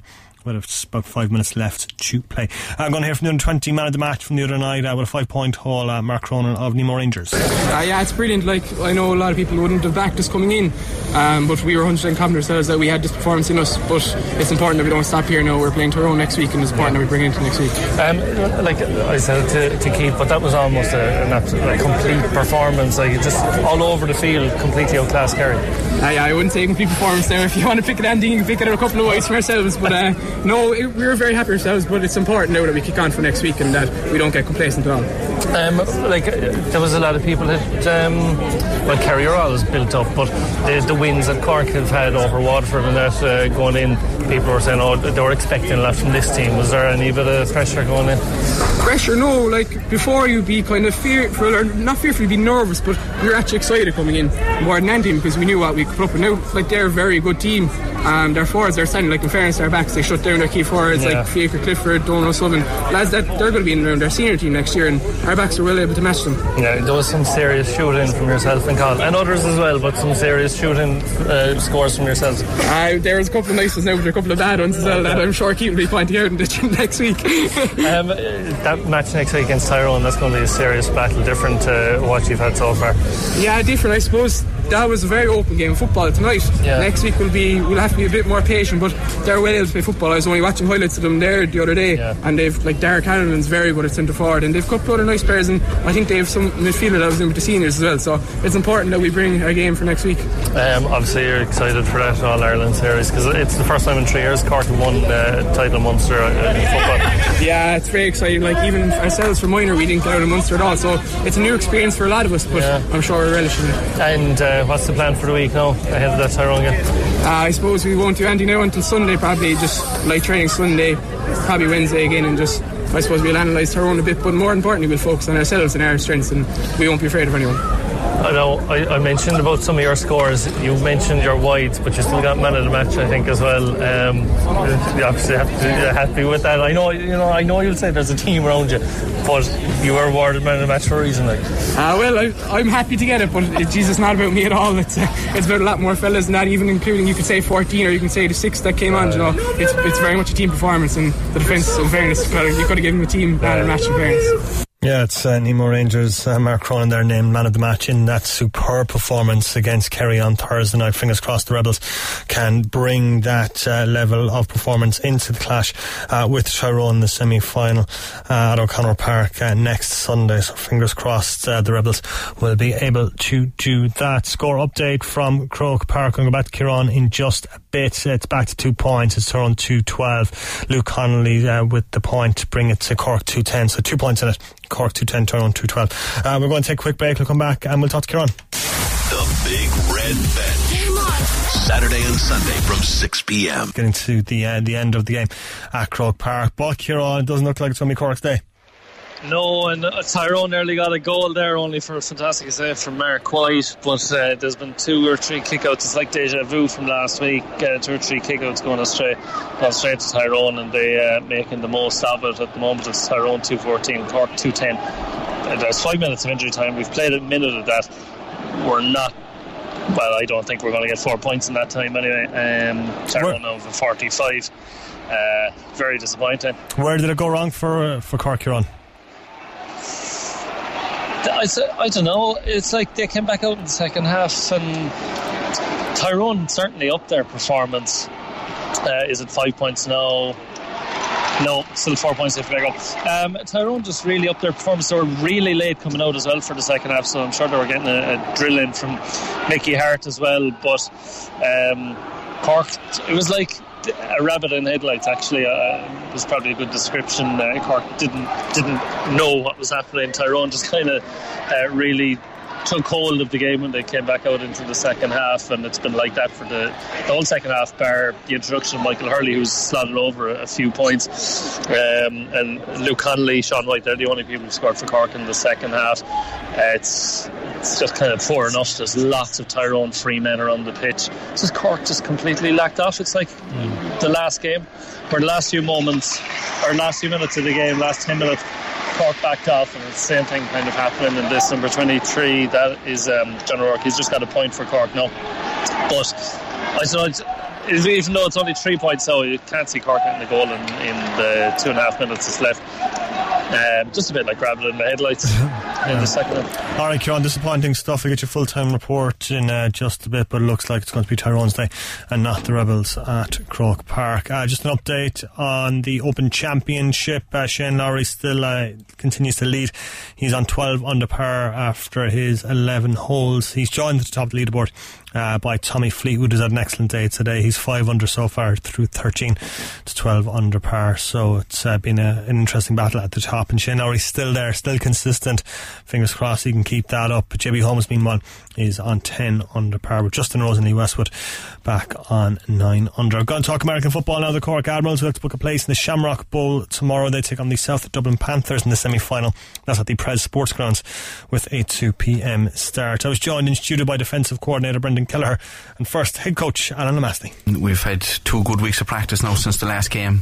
with just about five minutes left to play. I'm going to hear from the under twenty man of the match from the other night uh, with a five point haul, uh, Mark Cronin of Nemo Rangers.
Uh, yeah, it's brilliant. Like, I know a lot of people wouldn't have backed us coming in, um, but we were one hundred percent confident ourselves that we had this performance in us. But it's important that we don't stop here now. We're playing Tyrone next week, and it's important yeah. that we bring it into next week.
Um, like I said to, to Keith, but that was almost a, an absolute, like, complete performance. Like, just all over the field, completely outclassed Kerry.
Uh, yeah, I wouldn't say complete performance now. If you want to pick it anything, you can pick it out a couple of ways for ourselves. But uh, no, it, we were very happy ourselves. But it's important now that we kick on for next week and that we don't get complacent at all.
Um, like there was a lot of people that um, well, Kerry are always built up, but the, the wins that Cork have had over Waterford and that uh, going in, people were saying, oh, they were expecting a lot from this team. Was there any bit of pressure going in?
Pressure, no. Like, before, you'd be kind of fearful, or not fearful, you'd be nervous, but we were actually excited coming in more than anything because we knew what we could put up with. Now, like, they're a very good team. Um, their forwards are standing, like, in fairness, their backs, they shut down their key forwards, yeah. like Faker, Clifford, Donald Sullivan. Lads, that they're going to be in around their senior team next year, and our backs are well able to match them.
Yeah, there was some serious shooting from yourself and Colin, and others as well, but some serious shooting uh, scores from yourselves.
Uh, there was a couple of nice ones now, but there are a couple of bad ones as well that I'm sure Keith will be pointing out in the next week.
um, that match next week against Tyrone, that's going to be a serious battle, different to what you've had so far.
Yeah, different, I suppose. That was a very open game of football tonight. Yeah. Next week will be we'll have to be a bit more patient, but they're well able to play football. I was only watching highlights of them there the other day, yeah. and they've, like, Derek Hanlon's very good at centre forward, and they've got a couple of other nice players, and I think they have some midfielder that was in with the seniors as well. So it's important that we bring a game for next week.
Um, obviously, you're excited for that All Ireland series because it's the first time in three years Cork have won the title Munster in football.
Yeah, it's very exciting. Like, even ourselves for minor, we didn't get out of Munster at all, so it's a new experience for a lot of us. But yeah. I'm sure we're relishing it.
And uh, what's the plan for the week now ahead of that Tyrone game?
Uh, I suppose we won't do anything now until Sunday, probably just like training Sunday, probably Wednesday again, and just I suppose we'll analyse Tyrone a bit, but more importantly we'll focus on ourselves and our strengths, and we won't be afraid of anyone.
I know I, I mentioned about some of your scores. You mentioned your wides, but you still got man of the match, I think, as well. Um, you obviously have to be happy with that. I know, you know, I know you'll say there's a team around you, but you were awarded man of the match for a reason, like.
Uh, well, I, I'm happy to get it, but it, Jesus, it's not about me at all. It's uh, it's about a lot more fellas than that, even including, you could say fourteen, or you can say the six that came on. You know, it's it's very much a team performance, and the defence, in fairness, you've got to give them a team man of the match, in fairness.
Yeah, it's uh, Nemo Rangers, uh, Mark Cronin there named man of the match in that superb performance against Kerry on Thursday night. Fingers crossed the Rebels can bring that uh, level of performance into the clash uh, with Tyrone in the semi-final uh, at O'Connor Park uh, next Sunday. So fingers crossed uh, the Rebels will be able to do that. Score update from Croke Park. I'm going to go back to Kieran in just a bit. It's back to two points. It's Tyrone two twelve. Luke Connolly uh, with the point to bring it to Cork two ten. So two points in it. Cork two ten, Tyrone two twelve. Uh, we're going to take a quick break. We'll come back and we'll talk to Kieran.
The Big Red Bench. Saturday and Sunday from six p.m.
Getting to the, uh, the end of the game at Croke Park. But Kieran, it doesn't look like it's going to be Cork's day.
No, and uh, Tyrone nearly got a goal there, only for a fantastic save from Mark White, but uh, there's been two or three kickouts. It's like deja vu from last week. Uh, two or three kickouts going straight, going straight to Tyrone, and they uh, making the most of it at the moment. It's Tyrone two fourteen, Cork two ten. Uh, there's five minutes of injury time. We've played a minute of that. We're not. Well, I don't think we're going to get four points in that time anyway. Um, Tyrone over forty-five. Uh, very disappointing.
Where did it go wrong for uh, for Cork, Kieran?
I, I don't know. It's like they came back out in the second half, and Tyrone certainly upped their performance. Uh, is it five points now? No, still four points if they go. Um, Tyrone just really upped their performance. They were really late coming out as well for the second half, so I'm sure they were getting a, a drill in from Mickey Hart as well. But um, Cork, it was like a rabbit in headlights, actually. Uh, was probably a good description. uh, Cork didn't didn't know what was happening. Tyrone just kind of uh, really took hold of the game when they came back out into the second half, and it's been like that for the, the whole second half, bar the introduction of Michael Hurley, who's slotted over a, a few points, um, and Luke Connolly, Sean White, they're the only people who scored for Cork in the second half. Uh, it's it's just kind of poor enough. There's lots of Tyrone free men around the pitch. It's just Cork just completely lacked off. It's like mm. the last game, or the last few moments, or last few minutes of the game, last ten minutes, Cork backed off, and the same thing kind of happening in this. Number twenty-three, that is um, John O'Rourke. He's just got a point for Cork now. But I thought even though it's only three points now, you can't see Cork in the goal in, in the two and a half minutes that's left. Um, just a bit like rabbit in the headlights in the second half.
Alright, Kieran, disappointing stuff. We'll get your full-time report in uh, just a bit, but it looks like it's going to be Tyrone's Day and not the Rebels at Croke Park. Uh, just an update on the Open Championship. uh, Shane Lowry still uh, continues to lead. He's on twelve under par after his eleven holes. He's joined at the top of the leaderboard Uh, by Tommy Fleetwood, who's had an excellent day today. He's five under so far through thirteen to twelve under par, so it's uh, been a, an interesting battle at the top, and Shane Lowry's still there, still consistent. Fingers crossed he can keep that up. But J B Holmes, meanwhile, is on ten under par, with Justin Rose and Lee Westwood back on nine under. I'm going to talk American football now. The Cork Admirals will have to book a place in the Shamrock Bowl tomorrow. They take on the South Dublin Panthers in the semi-final. That's at the Pres Sports Grounds with a two p.m. start. I was joined in studio by defensive coordinator Brendan Kelleher and first head coach Alan Lamastny.
We've had two good weeks of practice now since the last game.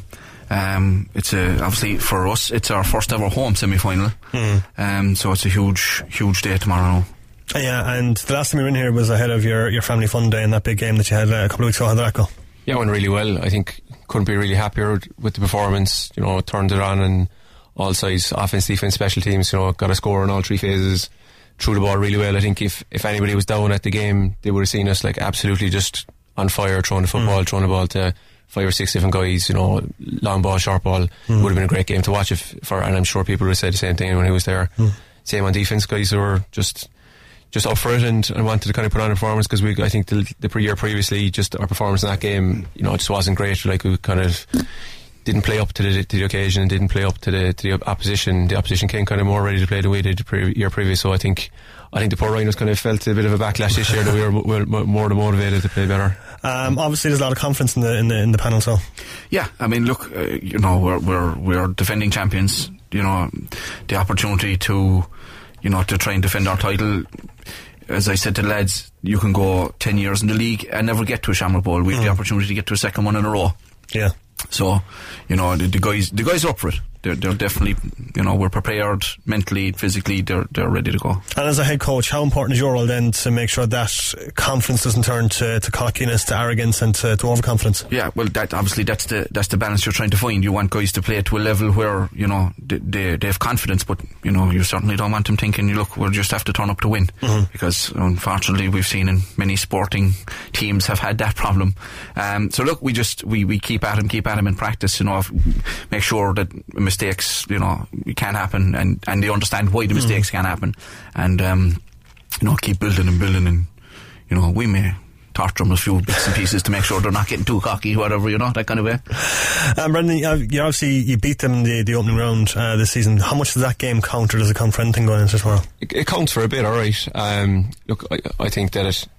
Um, it's a, obviously for us it's our first ever home semi-final. Mm. Um, so it's a huge huge day tomorrow now.
Yeah, and the last time you were in here was ahead of your, your family fun day and that big game that you had uh, a couple of weeks ago. How did that go?
Yeah, it went really well. I think couldn't be really happier with the performance. You know, turned it on and all sides, offense, defense, special teams, you know, got a score in all three phases, threw the ball really well. I think if, if anybody was down at the game, they would have seen us like absolutely just on fire, throwing the football, mm. throwing the ball to five or six different guys, you know, long ball, short ball. Mm. Would have been a great game to watch if for, and I'm sure people would have said the same thing when he was there. Mm. Same on defense, guys who were just just up for it and, and wanted to kind of put on a performance, because we, I think the, the year previously, just our performance in that game, you know, it just wasn't great. Like we kind of didn't play up to the, to the occasion and didn't play up to the, to the opposition. The opposition came kind of more ready to play than we did the pre- year previous. So I think I think the poor Rhinos kind of felt a bit of a backlash this year that we were, we were more motivated to play better.
Um, obviously, there's a lot of confidence in the in the in the panel. So
yeah, I mean, look, uh, you know, we're we're we're defending champions. You know, the opportunity to, you know, to try and defend our title. As I said to the lads, you can go ten years in the league and never get to a Shamrock Bowl. We have mm. the opportunity to get to a second one in a row.
Yeah.
So, you know, the, the guys, the guys are up for it. They're, they're definitely, you know, we're prepared mentally, physically. They're they're ready to go.
And as a head coach, how important is your role then to make sure that confidence doesn't turn to, to cockiness, to arrogance, and to, to overconfidence?
Yeah, well, that obviously that's the that's the balance you're trying to find. You want guys to play to a level where, you know, they they, they have confidence, but you know, you certainly don't want them thinking, look, we'll just have to turn up to win, mm-hmm. because unfortunately we've seen in many sporting teams have had that problem. Um, so look, we just we, we keep at him, keep at him in practice. You know, make sure that mistakes, you know, can happen, and, and they understand why the mistakes mm. can happen, and um, you know, keep building and building, and you know, we may torture them a few bits and pieces to make sure they're not getting too cocky, whatever, you know, that kind of way.
Um, Brendan, you obviously you beat them in the, the opening round uh, this season. How much does that game count, or does it count for anything going into tomorrow?
It, it counts for a bit, all right. Um, look, I, I think that it.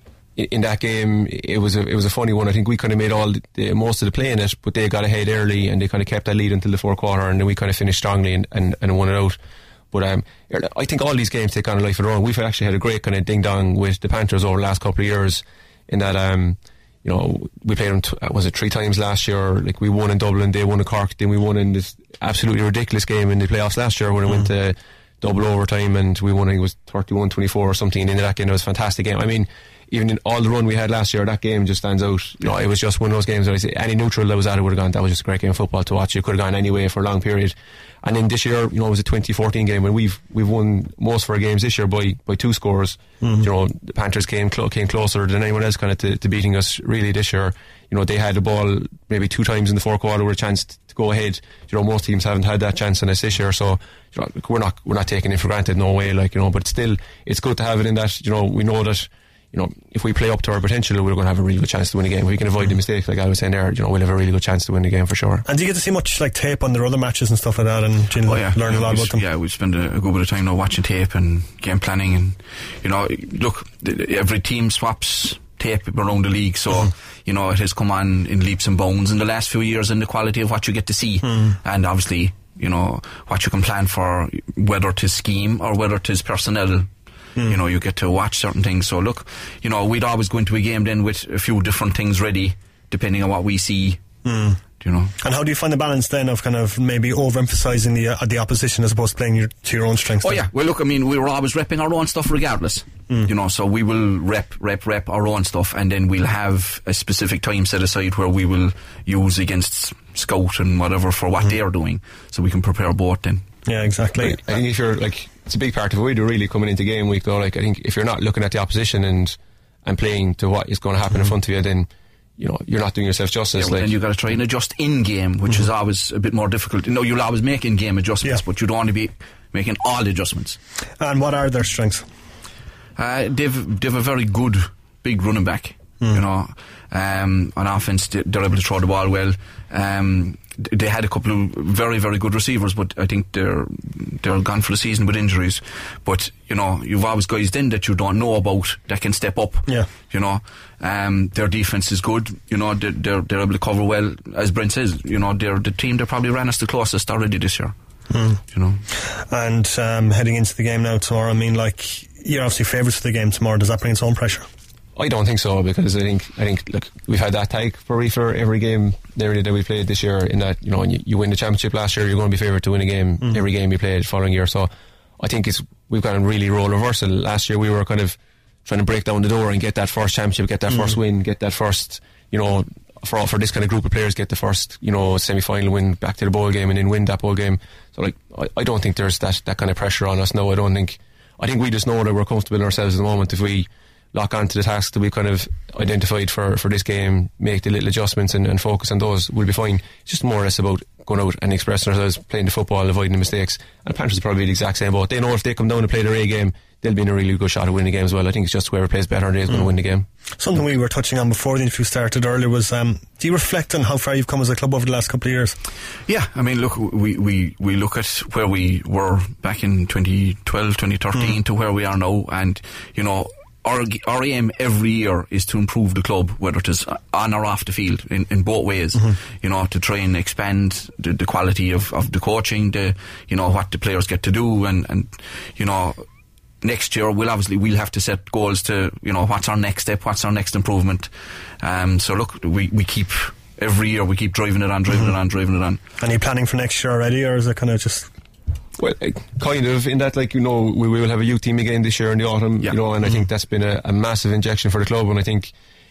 In that game, it was a it was a funny one. I think we kind of made all the, the, most of the play in it, but they got ahead early and they kind of kept that lead until the fourth quarter, and then we kind of finished strongly and, and, and won it out. But um, I think all these games take on a life of their own. We've actually had a great kind of ding dong with the Panthers over the last couple of years, in that um, you know, we played them t- was it three times last year. Like we won in Dublin, they won in Cork, then we won in this absolutely ridiculous game in the playoffs last year when mm. it went to double overtime and we won. I think it was thirty-one twenty-four or something. And in that game, it was a fantastic game. I mean, even in all the run we had last year, that game just stands out. You know, it was just one of those games where I say any neutral that was at it would have gone, that was just a great game of football to watch. It could have gone anyway for a long period. And then this year, you know, it was a twenty fourteen game, and we've we've won most of our games this year by, by two scores. Mm-hmm. You know, the Panthers came cl- came closer than anyone else kind of to, to beating us really this year. You know, they had the ball maybe two times in the fourth quarter with a chance to go ahead. You know, most teams haven't had that chance on us this year, so you know, we're not we're not taking it for granted, no way. Like, you know, but still, it's good to have it in that. You know, we know that, you know, if we play up to our potential, we're going to have a really good chance to win the game. If we can avoid the mistakes, like I was saying there, you know, we'll have a really good chance to win the game for sure.
And do you get to see much like tape on their other matches and stuff like that, and you know, oh, yeah. learn
yeah,
a lot
we,
about them?
Yeah, we spend a, a good bit of time now watching tape and game planning, and you know, look, every team swaps tape around the league, so mm. you know, it has come on in leaps and bounds in the last few years, in the quality of what you get to see, mm. and obviously, you know, what you can plan for, whether it is scheme or whether it is personnel. Mm. You know, you get to watch certain things. So look, you know, we'd always go into a game then with a few different things ready, depending on what we see. Mm. You know.
And how do you find the balance then of kind of maybe overemphasising the uh, the opposition as opposed to playing your, to your own strengths?
Oh
then?
yeah, well look, I mean, we were always repping our own stuff regardless. Mm. You know, so we will rep, rep, rep our own stuff, and then we'll have a specific time set aside where we will use against Scout and whatever for what mm. they're doing, so we can prepare both then.
Yeah, exactly.
I, I think if you're like, it's a big part of what we do really coming into game week though. Like, I think if you're not looking at the opposition and and playing to what is going to happen mm. in front of you, then you know you're not doing yourself justice.
Yeah, well,
like,
then you've got to try and adjust in game, which mm-hmm. is always a bit more difficult. You know, you'll always make in game adjustments, yeah. but you don't want to be making all the adjustments.
And what are their strengths?
Uh, they've they've a very good big running back. Mm. You know, um, on offense they're able to throw the ball well. Um, they had a couple of very very good receivers, but I think they're they're gone for the season with injuries. But you know, you've always guys then that you don't know about that can step up.
Yeah,
you know, um, their defense is good. You know, they're, they're they're able to cover well, as Brent says. You know, they're the team that probably ran us the closest already this year.
Mm.
You know,
and um, heading into the game now tomorrow, I mean, like, you're obviously favourites for the game tomorrow. Does that bring its own pressure?
I don't think so, because I think I think look, we've had that tag probably for every game nearly that we played this year. In that, you know, you, you win the championship last year, you're going to be favoured to win a game mm. every game you played the following year. So I think it's we've got a really role reversal. Last year we were kind of trying to break down the door and get that first championship, get that mm. first win, get that first, you know, for for this kind of group of players, get the first, you know, semi-final win back to the bowl game and then win that bowl game. So like I, I don't think there's that that kind of pressure on us. No, I don't think. I think we just know that we're comfortable in ourselves at the moment. If we lock on to the tasks that we've kind of identified for, for this game, make the little adjustments and, and focus on those, we'll be fine. It's just more or less about going out and expressing ourselves, playing the football, avoiding the mistakes. And Panthers will probably be the exact same boat. They know if they come down and play their A game, they'll be in a really good shot at winning the game as well. I think it's just whoever plays better is mm. going to win the game.
Something we were touching on before the interview started earlier was, um, do you reflect on how far you've come as a club over the last couple of years?
Yeah, I mean, look, we, we, we look at where we were back in twenty twelve, twenty thirteen mm. to where we are now, and, you know, Our, our aim every year is to improve the club, whether it is on or off the field, in, in both ways. Mm-hmm. You know, to try and expand the, the quality of, of the coaching, the, you know, what the players get to do, and, and you know, next year we'll obviously we'll have to set goals to, you know, what's our next step, what's our next improvement. Um, so look, we, we keep every year we keep driving it on, driving mm-hmm. it on, driving it on.
And are you planning for next year already, or is it kind of just?
Well, kind of, in that, like, you know, we, we will have a youth team again this year in the autumn, yeah. you know, and mm-hmm. I think that's been a, a massive injection for the club. And I think,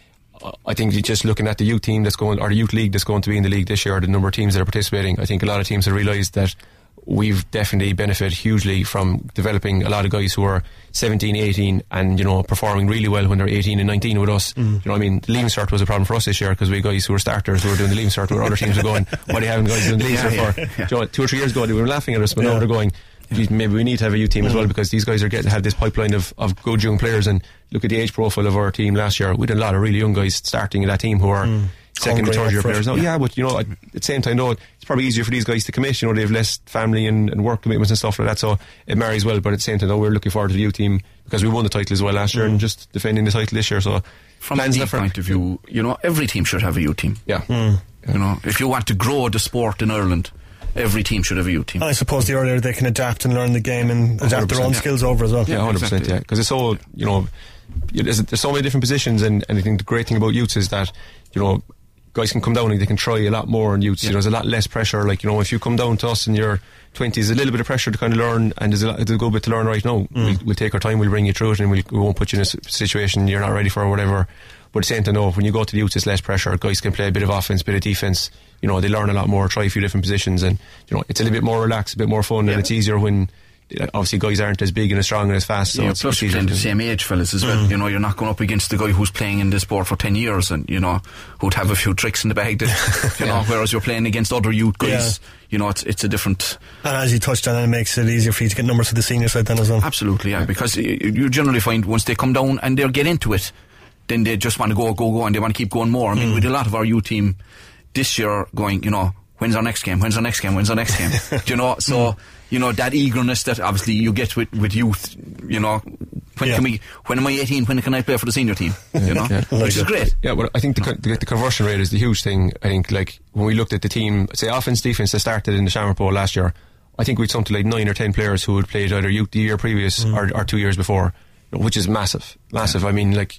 I think just looking at the youth team that's going, or the youth league that's going to be in the league this year, the number of teams that are participating, I think a lot of teams have realised that we've definitely benefited hugely from developing a lot of guys who are seventeen, eighteen and, you know, performing really well when they're eighteen and nineteen with us. Mm. You know, I mean, the leaving cert was a problem for us this year because we had guys who were starters who were doing the leaving cert where other teams are going, what are you having guys doing the leaving cert
yeah,
for?
Yeah, yeah.
You know, two or three years ago they were laughing at us, but yeah. now they're going, maybe we need to have a youth team as well, because these guys are getting to have this pipeline of, of good young players. And look at the age profile of our team last year. We had a lot of really young guys starting in that team who are mm. second or third year players now. Yeah. yeah, but you know, at the same time, though, it's probably easier for these guys to commit. You know, they have less family and, and work commitments and stuff like that, so it marries well. But at the same time, though, we're looking forward to the youth team because we won the title as well last year mm. and just defending the title this year. So
from a team point of view, you know, every team should have a youth team.
Yeah.
Mm.
You know, if you want to grow the sport in Ireland, every team should have a youth team.
I suppose the earlier they can adapt and learn the game and adapt their own
yeah.
skills over as well.
Yeah, one hundred percent, exactly. yeah. Because it's so, you know, there's, there's so many different positions, and, and I think the great thing about youths is that, you know, guys can come down and they can try a lot more in youths. Yeah. You know, there's a lot less pressure. Like, you know, if you come down to us in your twenties, a little bit of pressure to kind of learn, and there's a, there's a good bit to learn right now. Mm. We'll, we'll take our time, we'll bring you through it, and we'll, we won't put you in a situation you're not ready for or whatever. But at the same time, no, when you go to the youth, it's less pressure. Guys can play a bit of offense, a bit of defence. You know, they learn a lot more, try a few different positions, and, you know, it's a little bit more relaxed, a bit more fun, yeah. and it's easier when, obviously, guys aren't as big and as strong and as fast. So
yeah,
it's
plus you're playing the same age fellas as well. Mm. You know, you're not going up against the guy who's playing in this sport for ten years and, you know, who'd have a few tricks in the bag that, you yeah. know, whereas you're playing against other youth guys, yeah. you know, it's it's a different.
And as you touched on, it makes it easier for you to get numbers for the senior side then as well.
Absolutely, yeah, because you, you generally find once they come down and they'll get into it, then they just want to go, go, go, and they want to keep going more. I mean, mm. with a lot of our youth team this year going, you know, when's our next game? When's our next game? When's our next game? Do you know? So, mm. you know, that eagerness that obviously you get with, with youth, you know, when yeah. can we, when am I eighteen? When can I play for the senior team? You know, yeah. which is great.
Yeah, but I think the, the, the conversion rate is the huge thing. I think, like, when we looked at the team, say, offense, defence that started in the Shamrock Bowl last year, I think we had something like nine or ten players who had played either youth the year previous mm. or, or two years before, which is massive. Massive. Yeah. I mean, like,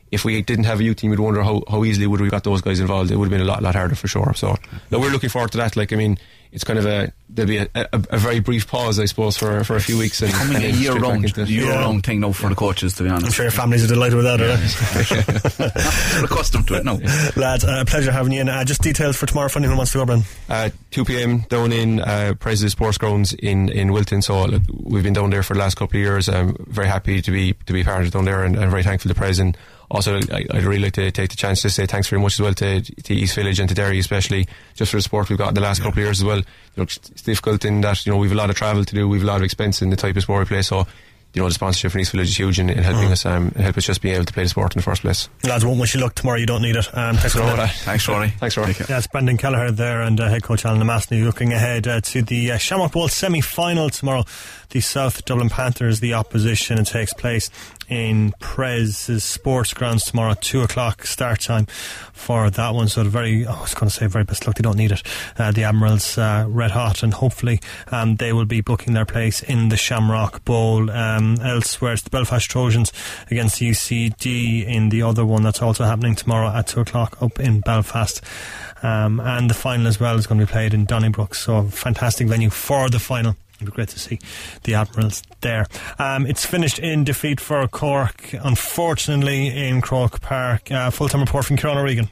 if we didn't have a youth team, we'd wonder how, how easily would we got those guys involved. It would have been a lot lot harder for sure. So no, we're looking forward to that. Like, I mean, it's kind of a there'll be a, a, a very brief pause, I suppose, for, for a few weeks. And,
becoming
and
a year round year
Yeah.
round thing now for the coaches, to be honest.
I'm sure your families are delighted with that, are they?
They're accustomed to it now.
Lads, a uh, pleasure having you in. Uh, just details for tomorrow for anyone who wants to go, Brendan.
Uh, two p.m. down in uh, Presley Sports Grounds in, in Wilton. So look, we've been down there for the last couple of years. I'm very happy to be to be part of down there, and I'm very thankful to Pres. And also, I, I'd really like to take the chance to say thanks very much as well to, to East Village and to Derry, especially just for the support we've got in the last yeah. couple of years as well. You know, it's difficult in that, you know, we've a lot of travel to do, we've a lot of expense in the type of sport we play. So, you know, the sponsorship from East Village is huge in, in helping mm. us um, help us just being able to play the sport in the first place.
Lads, won't wish you luck tomorrow. You don't need it. Um, thanks, for that.
Thanks, Rory.
Thanks, Rory.
Yeah, it's Brendan Kelleher there and uh, head coach Alan Namassny looking ahead uh, to the uh, Shamrock Bowl semi-final tomorrow. The South Dublin Panthers, the opposition. It takes place in Pres's Sports Grounds tomorrow, two o'clock start time for that one. So the very, oh, I was going to say very best luck. They don't need it. Uh, the Admirals uh, red hot, and hopefully um, they will be booking their place in the Shamrock Bowl. Um, elsewhere, it's the Belfast Trojans against U C D in the other one that's also happening tomorrow at two o'clock up in Belfast. Um, and the final as well is going to be played in Donnybrook. So fantastic venue for the final. It'd be great to see the Admirals there. Um, it's finished in defeat for Cork, unfortunately, in Croke Park. Uh, full-time report from Kieran O'Regan.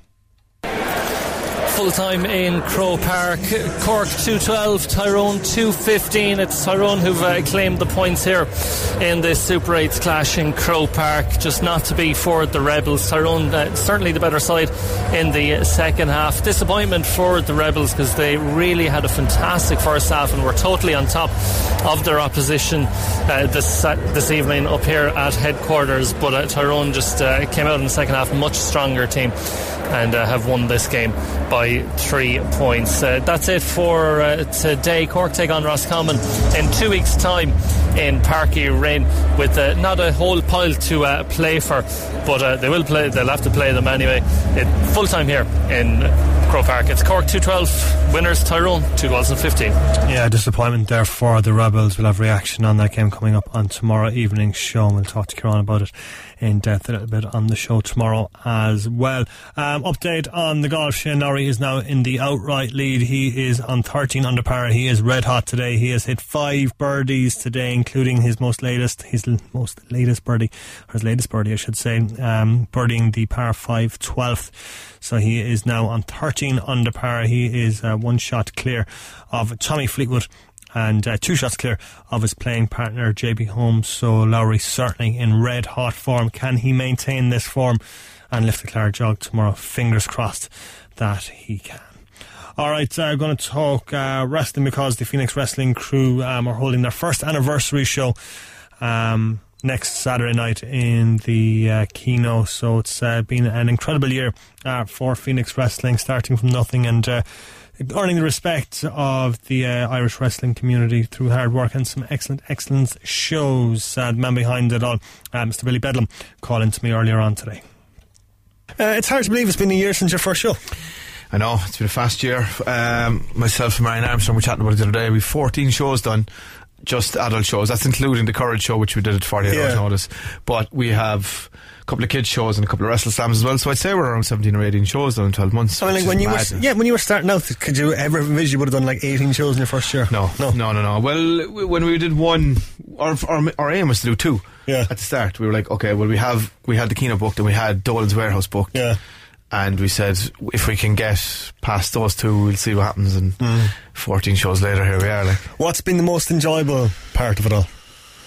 Full time in Croke Park. Cork two twelve, Tyrone two fifteen. It's Tyrone who've uh, claimed the points here in this Super eights clash in Croke Park. Just not to be for the Rebels. Tyrone uh, certainly the better side in the second half. Disappointment for the Rebels because they really had a fantastic first half and were totally on top of their opposition uh, this uh, this evening up here at headquarters. But uh, Tyrone just uh, came out in the second half, much stronger team, and uh, have won this game by three points. Uh, that's it for uh, today. Cork take on Roscommon in two weeks' time in Parky Rain with uh, not a whole pile to uh, play for, but uh, they will play. They'll have to play them anyway. It, full time here in Croke Park. It's Cork two twelve, winners Tyrone two goals and fifteen.
Yeah, disappointment there for the Rebels. We'll have reaction on that game coming up on tomorrow evening's show, and we'll talk to Kieran about it in depth a little bit on the show tomorrow as well. Um, update on the golf. Shane Lowry is now in the outright lead. He is on thirteen under par. He is red hot today. He has hit five birdies today, including his most latest, his most latest birdie, or his latest birdie, I should say, um, birdieing the par five twelfth. So he is now on thirteen under par. He is uh, one shot clear of Tommy Fleetwood and uh, two shots clear of his playing partner J B Holmes. So Lowry certainly in red hot form. Can he maintain this form and lift the Clare Jug tomorrow? Fingers crossed that he can. Alright, I'm uh, going to talk uh, wrestling because the Phoenix Wrestling crew um, are holding their first anniversary show um, next Saturday night in the uh, Kino. So it's uh, been an incredible year uh, for Phoenix Wrestling, starting from nothing and uh, earning the respect of the uh, Irish wrestling community through hard work and some excellent, excellent shows. Uh, the man behind it all, uh, Mister Billy Bedlam, calling to me earlier on today. Uh, it's hard to believe it's been a year since your first show.
I know, it's been a fast year. Um, myself and Marion Armstrong were chatting about it the other day. We've fourteen shows done, just adult shows. That's including the Courage show, which we did at forty-eight yeah. hours notice. But we have a couple of kids shows and a couple of wrestle slams as well. So I'd say we're around seventeen or eighteen shows done in twelve months.
I mean, like when you were, yeah, when you were starting out, could you ever envision you would have done like eighteen shows in your first year?
No, no, no, no, no. Well, when we did one, our, our, our aim was to do two.
Yeah.
At the start, we were like, okay, well, we have we had the Kino booked and we had Dolan's Warehouse booked.
Yeah.
And we said, if we can get past those two, we'll see what happens. And mm. fourteen shows later, here we are. Like,
what's been the most enjoyable part of it all?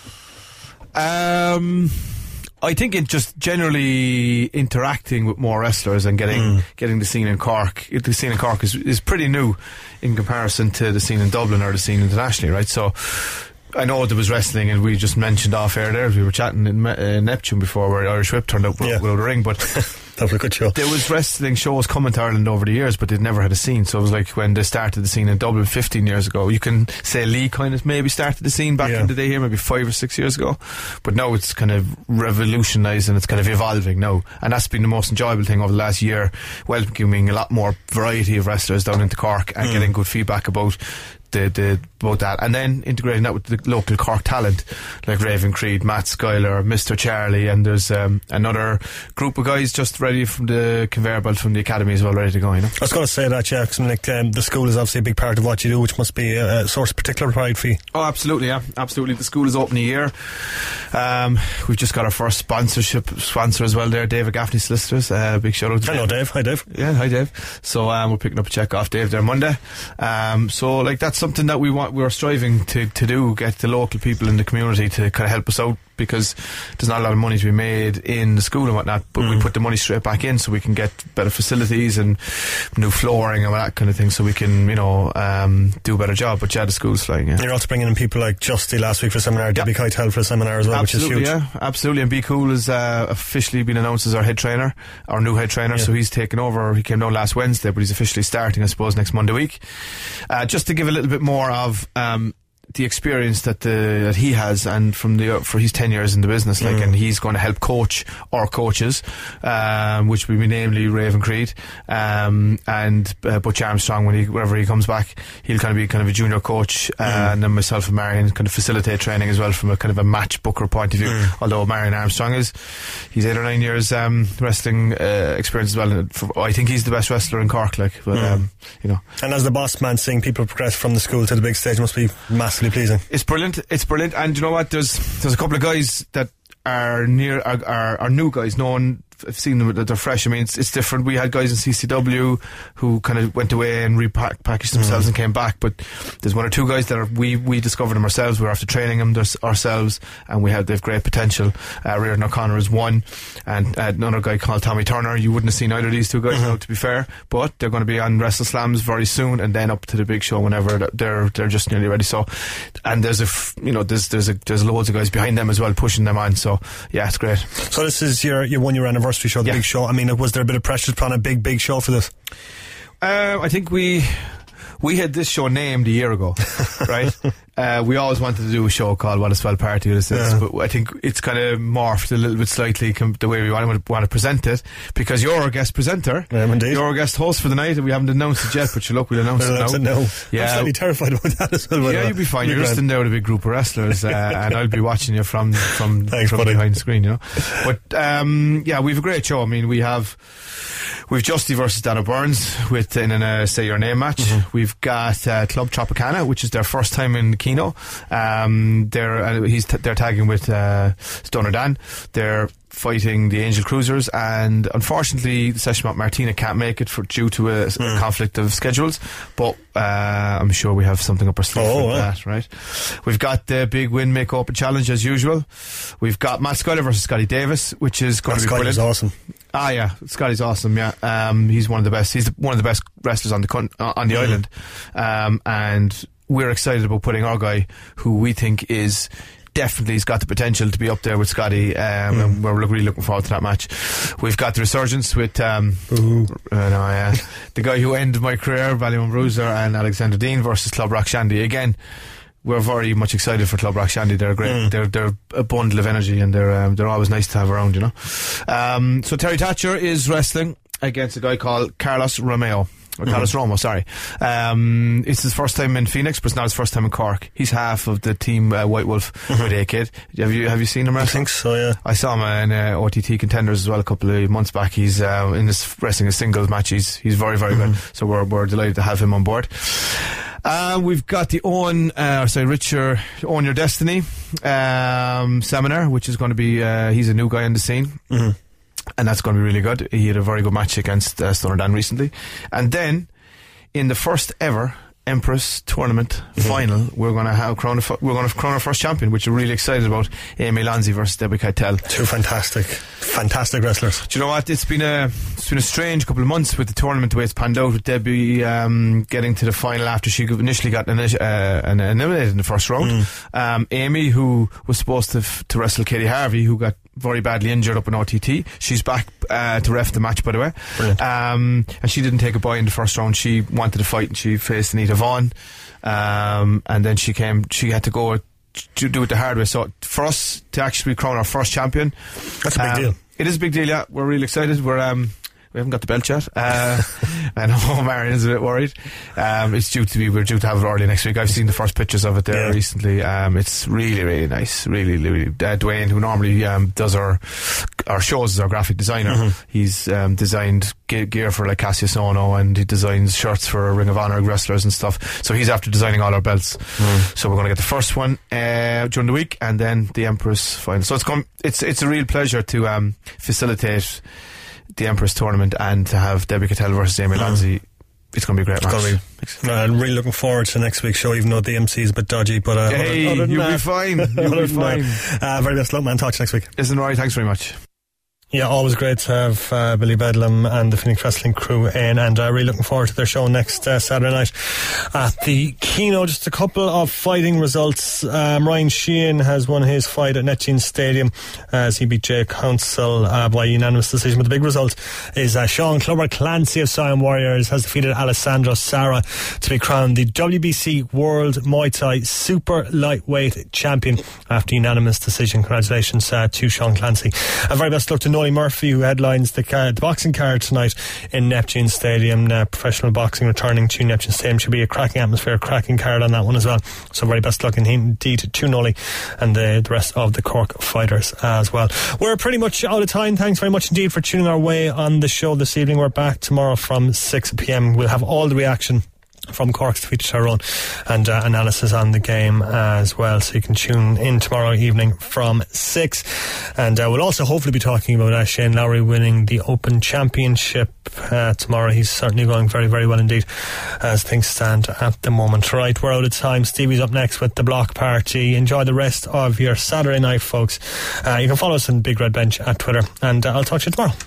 Um, I think it just generally interacting with more wrestlers and getting mm. getting the scene in Cork. The scene in Cork is is pretty new in comparison to the scene in Dublin or the scene internationally, right? So I know there was wrestling, and we just mentioned off air there, we were chatting in uh, Neptune before, where Irish Whip turned up yeah. without a ring, but
that was a good show.
There was wrestling shows coming to Ireland over the years, but they'd never had a scene. So it was like when they started the scene in Dublin fifteen years ago. You can say Lee kind of maybe started the scene back yeah. in the day here, maybe five or six years ago, but now it's kind of revolutionised and it's kind of evolving now, and that's been the most enjoyable thing over the last year, welcoming a lot more variety of wrestlers down into Cork and mm. getting good feedback about the, the both that, and then integrating that with the local Cork talent like Raven Creed, Matt Schuyler, Mister Charlie, and there's um, another group of guys just ready from the conveyor belt from the academy as well, ready to go. You know,
I was going to say that, yeah, because like, um, the school is obviously a big part of what you do, which must be a, a source of particular pride for you.
Oh, absolutely, yeah, absolutely. The school is open a year. Um, we've just got our first sponsorship sponsor as well there, David Gaffney Solicitors. Uh, big shout out to
Hello, Dave. Hi, Dave.
Yeah, hi, Dave. So um, we're picking up a check off Dave there Monday. Um, so like that's something that we want. We're striving to to do. Get the local people in the community to kind of help us out, because there's not a lot of money to be made in the school and whatnot, but mm. we put the money straight back in so we can get better facilities and new flooring and that kind of thing, so we can, you know, um, do a better job. But yeah, the school's flying, yeah.
You're also bringing in people like Justy last week for a seminar, yeah. Debbie Keitel for a seminar as well,
absolutely,
which is huge.
Yeah, absolutely. And Be Cool has uh, officially been announced as our head trainer, our new head trainer, yeah. So he's taken over. He came down last Wednesday, but he's officially starting, I suppose, next Monday week. Uh, just to give a little bit more of um, the experience that the that he has, and from the uh, for his ten years in the business, like, mm. and he's going to help coach our coaches, um, which will be namely Raven Creed, um, and uh, Butch Armstrong. When he whenever he comes back, he'll kind of be kind of a junior coach, uh, mm. and then myself and Marion kind of facilitate training as well from a kind of a match booker point of view. Mm. Although Marion Armstrong is he's eight or nine years um, wrestling uh, experience as well. And for, I think he's the best wrestler in Cork, like, but mm. um, you know.
And as the boss man, seeing people progress from the school to the big stage must be massive. Pleasing.
It's brilliant. It's brilliant. And you know what? There's there's a couple of guys that are near are, are, are new guys. No one I've seen them that they're fresh. I mean, it's, it's different. We had guys in C C W who kind of went away and repackaged themselves mm. and came back, but there's one or two guys that are, we we discovered them ourselves. We were after training them ourselves, and we had they've great potential. Uh, Reardon O'Connor is one, and uh, another guy called Tommy Turner. You wouldn't have seen either of these two guys mm-hmm. now, to be fair, but they're going to be on Wrestle Slams very soon, and then up to the big show whenever they're they're just nearly ready. So, and there's a f- you know there's there's a, there's loads of guys behind them as well pushing them on. So yeah, it's great.
So this is your your one year anniversary show, the yeah. big show. I mean, was there a bit of pressure to put on a big big show for this?
Uh, I think we we had this show named a year ago, right? Uh, we always wanted to do a show called What a Swell Party This Is, yeah. but I think it's kind of morphed a little bit slightly com- the way we want to, want to present it, because you're our guest presenter,
yeah, indeed.
You're our guest host for the night, and we haven't announced it yet, but you look, we'll announce
we'll
it now.
now.
Yeah.
I'm slightly terrified about that as well.
Yeah, you'll be fine. You're just in there with a big group of wrestlers, uh, and I'll be watching you from from,
Thanks,
from
buddy.
behind the screen, you know. But um, yeah, we have a great show. I mean, we have we've Justy versus Dana Burns with in a uh, Say Your Name match. Mm-hmm. We've got uh, Club Tropicana, which is their first time in Keno. Um, they're uh, he's t- they're tagging with uh, Stoner Dan. They're fighting the Angel Cruisers, and unfortunately the Session Mount Martina can't make it for due to a, mm. a conflict of schedules, but uh, I'm sure we have something up our sleeve
oh,
for
yeah.
that, right? We've got the big Win Make Open Challenge as usual. We've got Matt Schuyler versus Scotty Davis, which is going to be brilliant.
awesome.
Ah, yeah, Scotty's awesome. Yeah, um, he's one of the best. He's one of the best wrestlers on the con- uh, on the mm. island, um, and we're excited about putting our guy, who we think is definitely has got the potential to be up there with Scotty, um, mm. and we're really looking forward to that match. We've got the Resurgence with um, uh, no, yeah, the guy who ended my career, Ballymun Bruiser, and Alexander Dean versus Club Rock Shandy. Again, we're very much excited for Club Rock Shandy. They're great. Mm. They're they're a bundle of energy, and they're um, they're always nice to have around, you know. Um, so Terry Thatcher is wrestling against a guy called Carlos Romeo. Or Carlos mm-hmm. Romo, sorry. Um, it's his first time in Phoenix, but it's not his first time in Cork. He's half of the team uh, White Wolf mm-hmm. with A-Kid. Have you have you seen him wrestle?
I think so, yeah.
I saw him in uh, O T T Contenders as well a couple of months back. He's uh, in this wrestling a singles match. He's he's very very mm-hmm. good. So we're we're delighted to have him on board. Uh, we've got the Own, uh, sorry, Richard Own Your Destiny um, seminar, which is going to be. Uh, he's a new guy on the scene. Mm-hmm. And that's going to be really good. He had a very good match against uh, Stoner Dan recently. And then, in the first ever Empress tournament mm-hmm. final, we're going to have crown a, we're going to crown our first champion, which we're really excited about. Amy Lanzi versus Debbie Keitel.
Two fantastic, fantastic wrestlers.
Do you know what? It's been a it's been a strange couple of months with the tournament, the way it's panned out, with Debbie um, getting to the final after she initially got an, uh, an eliminated in the first round. Mm. Um, Amy, who was supposed to f- to wrestle Katie Harvey, who got very badly injured up in O T T. She's back uh, to ref the match, by the way. Um, and she didn't take a bye in the first round. She wanted to fight, and she faced Anita Vaughan. Um, and then she came. She had to go to do it the hard way. So for us to actually crown our first champion,
that's a big
um,
deal.
It is a big deal. Yeah, we're really excited. We're um, We haven't got the belt yet. Uh, I know Marion's a bit worried. Um, it's due to be, we're due to have it early next week. I've seen the first pictures of it there yeah. recently. Um, it's really, really nice. Really, really. Uh, Dwayne, who normally um, does our our shows as our graphic designer, mm-hmm. he's um, designed ge- gear for like Cassius Ohno, and he designs shirts for Ring of Honor wrestlers and stuff. So he's after designing all our belts. Mm. So we're going to get the first one uh, during the week, and then the Empress final. So it's come, it's it's a real pleasure to um, facilitate the Empress tournament and to have Debbie Cattell versus Amy mm. Lanzi. It's going to be a great
it's
match.
Be, uh, I'm really looking forward to next week's show, even though the M C is a bit dodgy. But uh,
hey,
other, other
you'll
that,
be fine. You'll be fine.
Uh, very best luck, man. Talk to you next week.
Listen, Rory, thanks very much.
Yeah, always great to have uh, Billy Bedlam and the Phoenix Wrestling crew in, and uh, really looking forward to their show next uh, Saturday night at the Kino. Just a couple of fighting results. Um, Ryan Sheehan has won his fight at Neptune Stadium as he beat Jay Council uh, by unanimous decision. But the big result is uh, Sean Clubber Clancy of Sion Warriors has defeated Alessandro Sara to be crowned the W B C World Muay Thai Super Lightweight Champion after unanimous decision. Congratulations uh, to Sean Clancy. A very best luck to Nolly Murphy, who headlines the, car- the boxing card tonight in Neptune Stadium. Uh, professional boxing returning to Neptune Stadium. Should be a cracking atmosphere, a cracking card on that one as well. So very best luck indeed to Nolly and the, the rest of the Cork fighters as well. We're pretty much out of time. Thanks very much indeed for tuning our way on the show this evening. We're back tomorrow from six p.m. We'll have all the reaction from Cork's defeat to Tyrone and uh, analysis on the game as well, so you can tune in tomorrow evening from six. And uh, we'll also hopefully be talking about uh, Shane Lowry winning the Open Championship uh, tomorrow. He's certainly going very, very well indeed as things stand at the moment. Right, we're out of time. Stevie's up next with the Block Party. Enjoy the rest of your Saturday night, folks. Uh, you can follow us on Big Red Bench at Twitter, and uh, I'll talk to you tomorrow.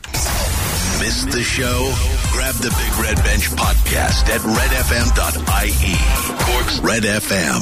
Missed the show? Grab the Big Red Bench podcast at red f m dot i e. Cork's Red F M.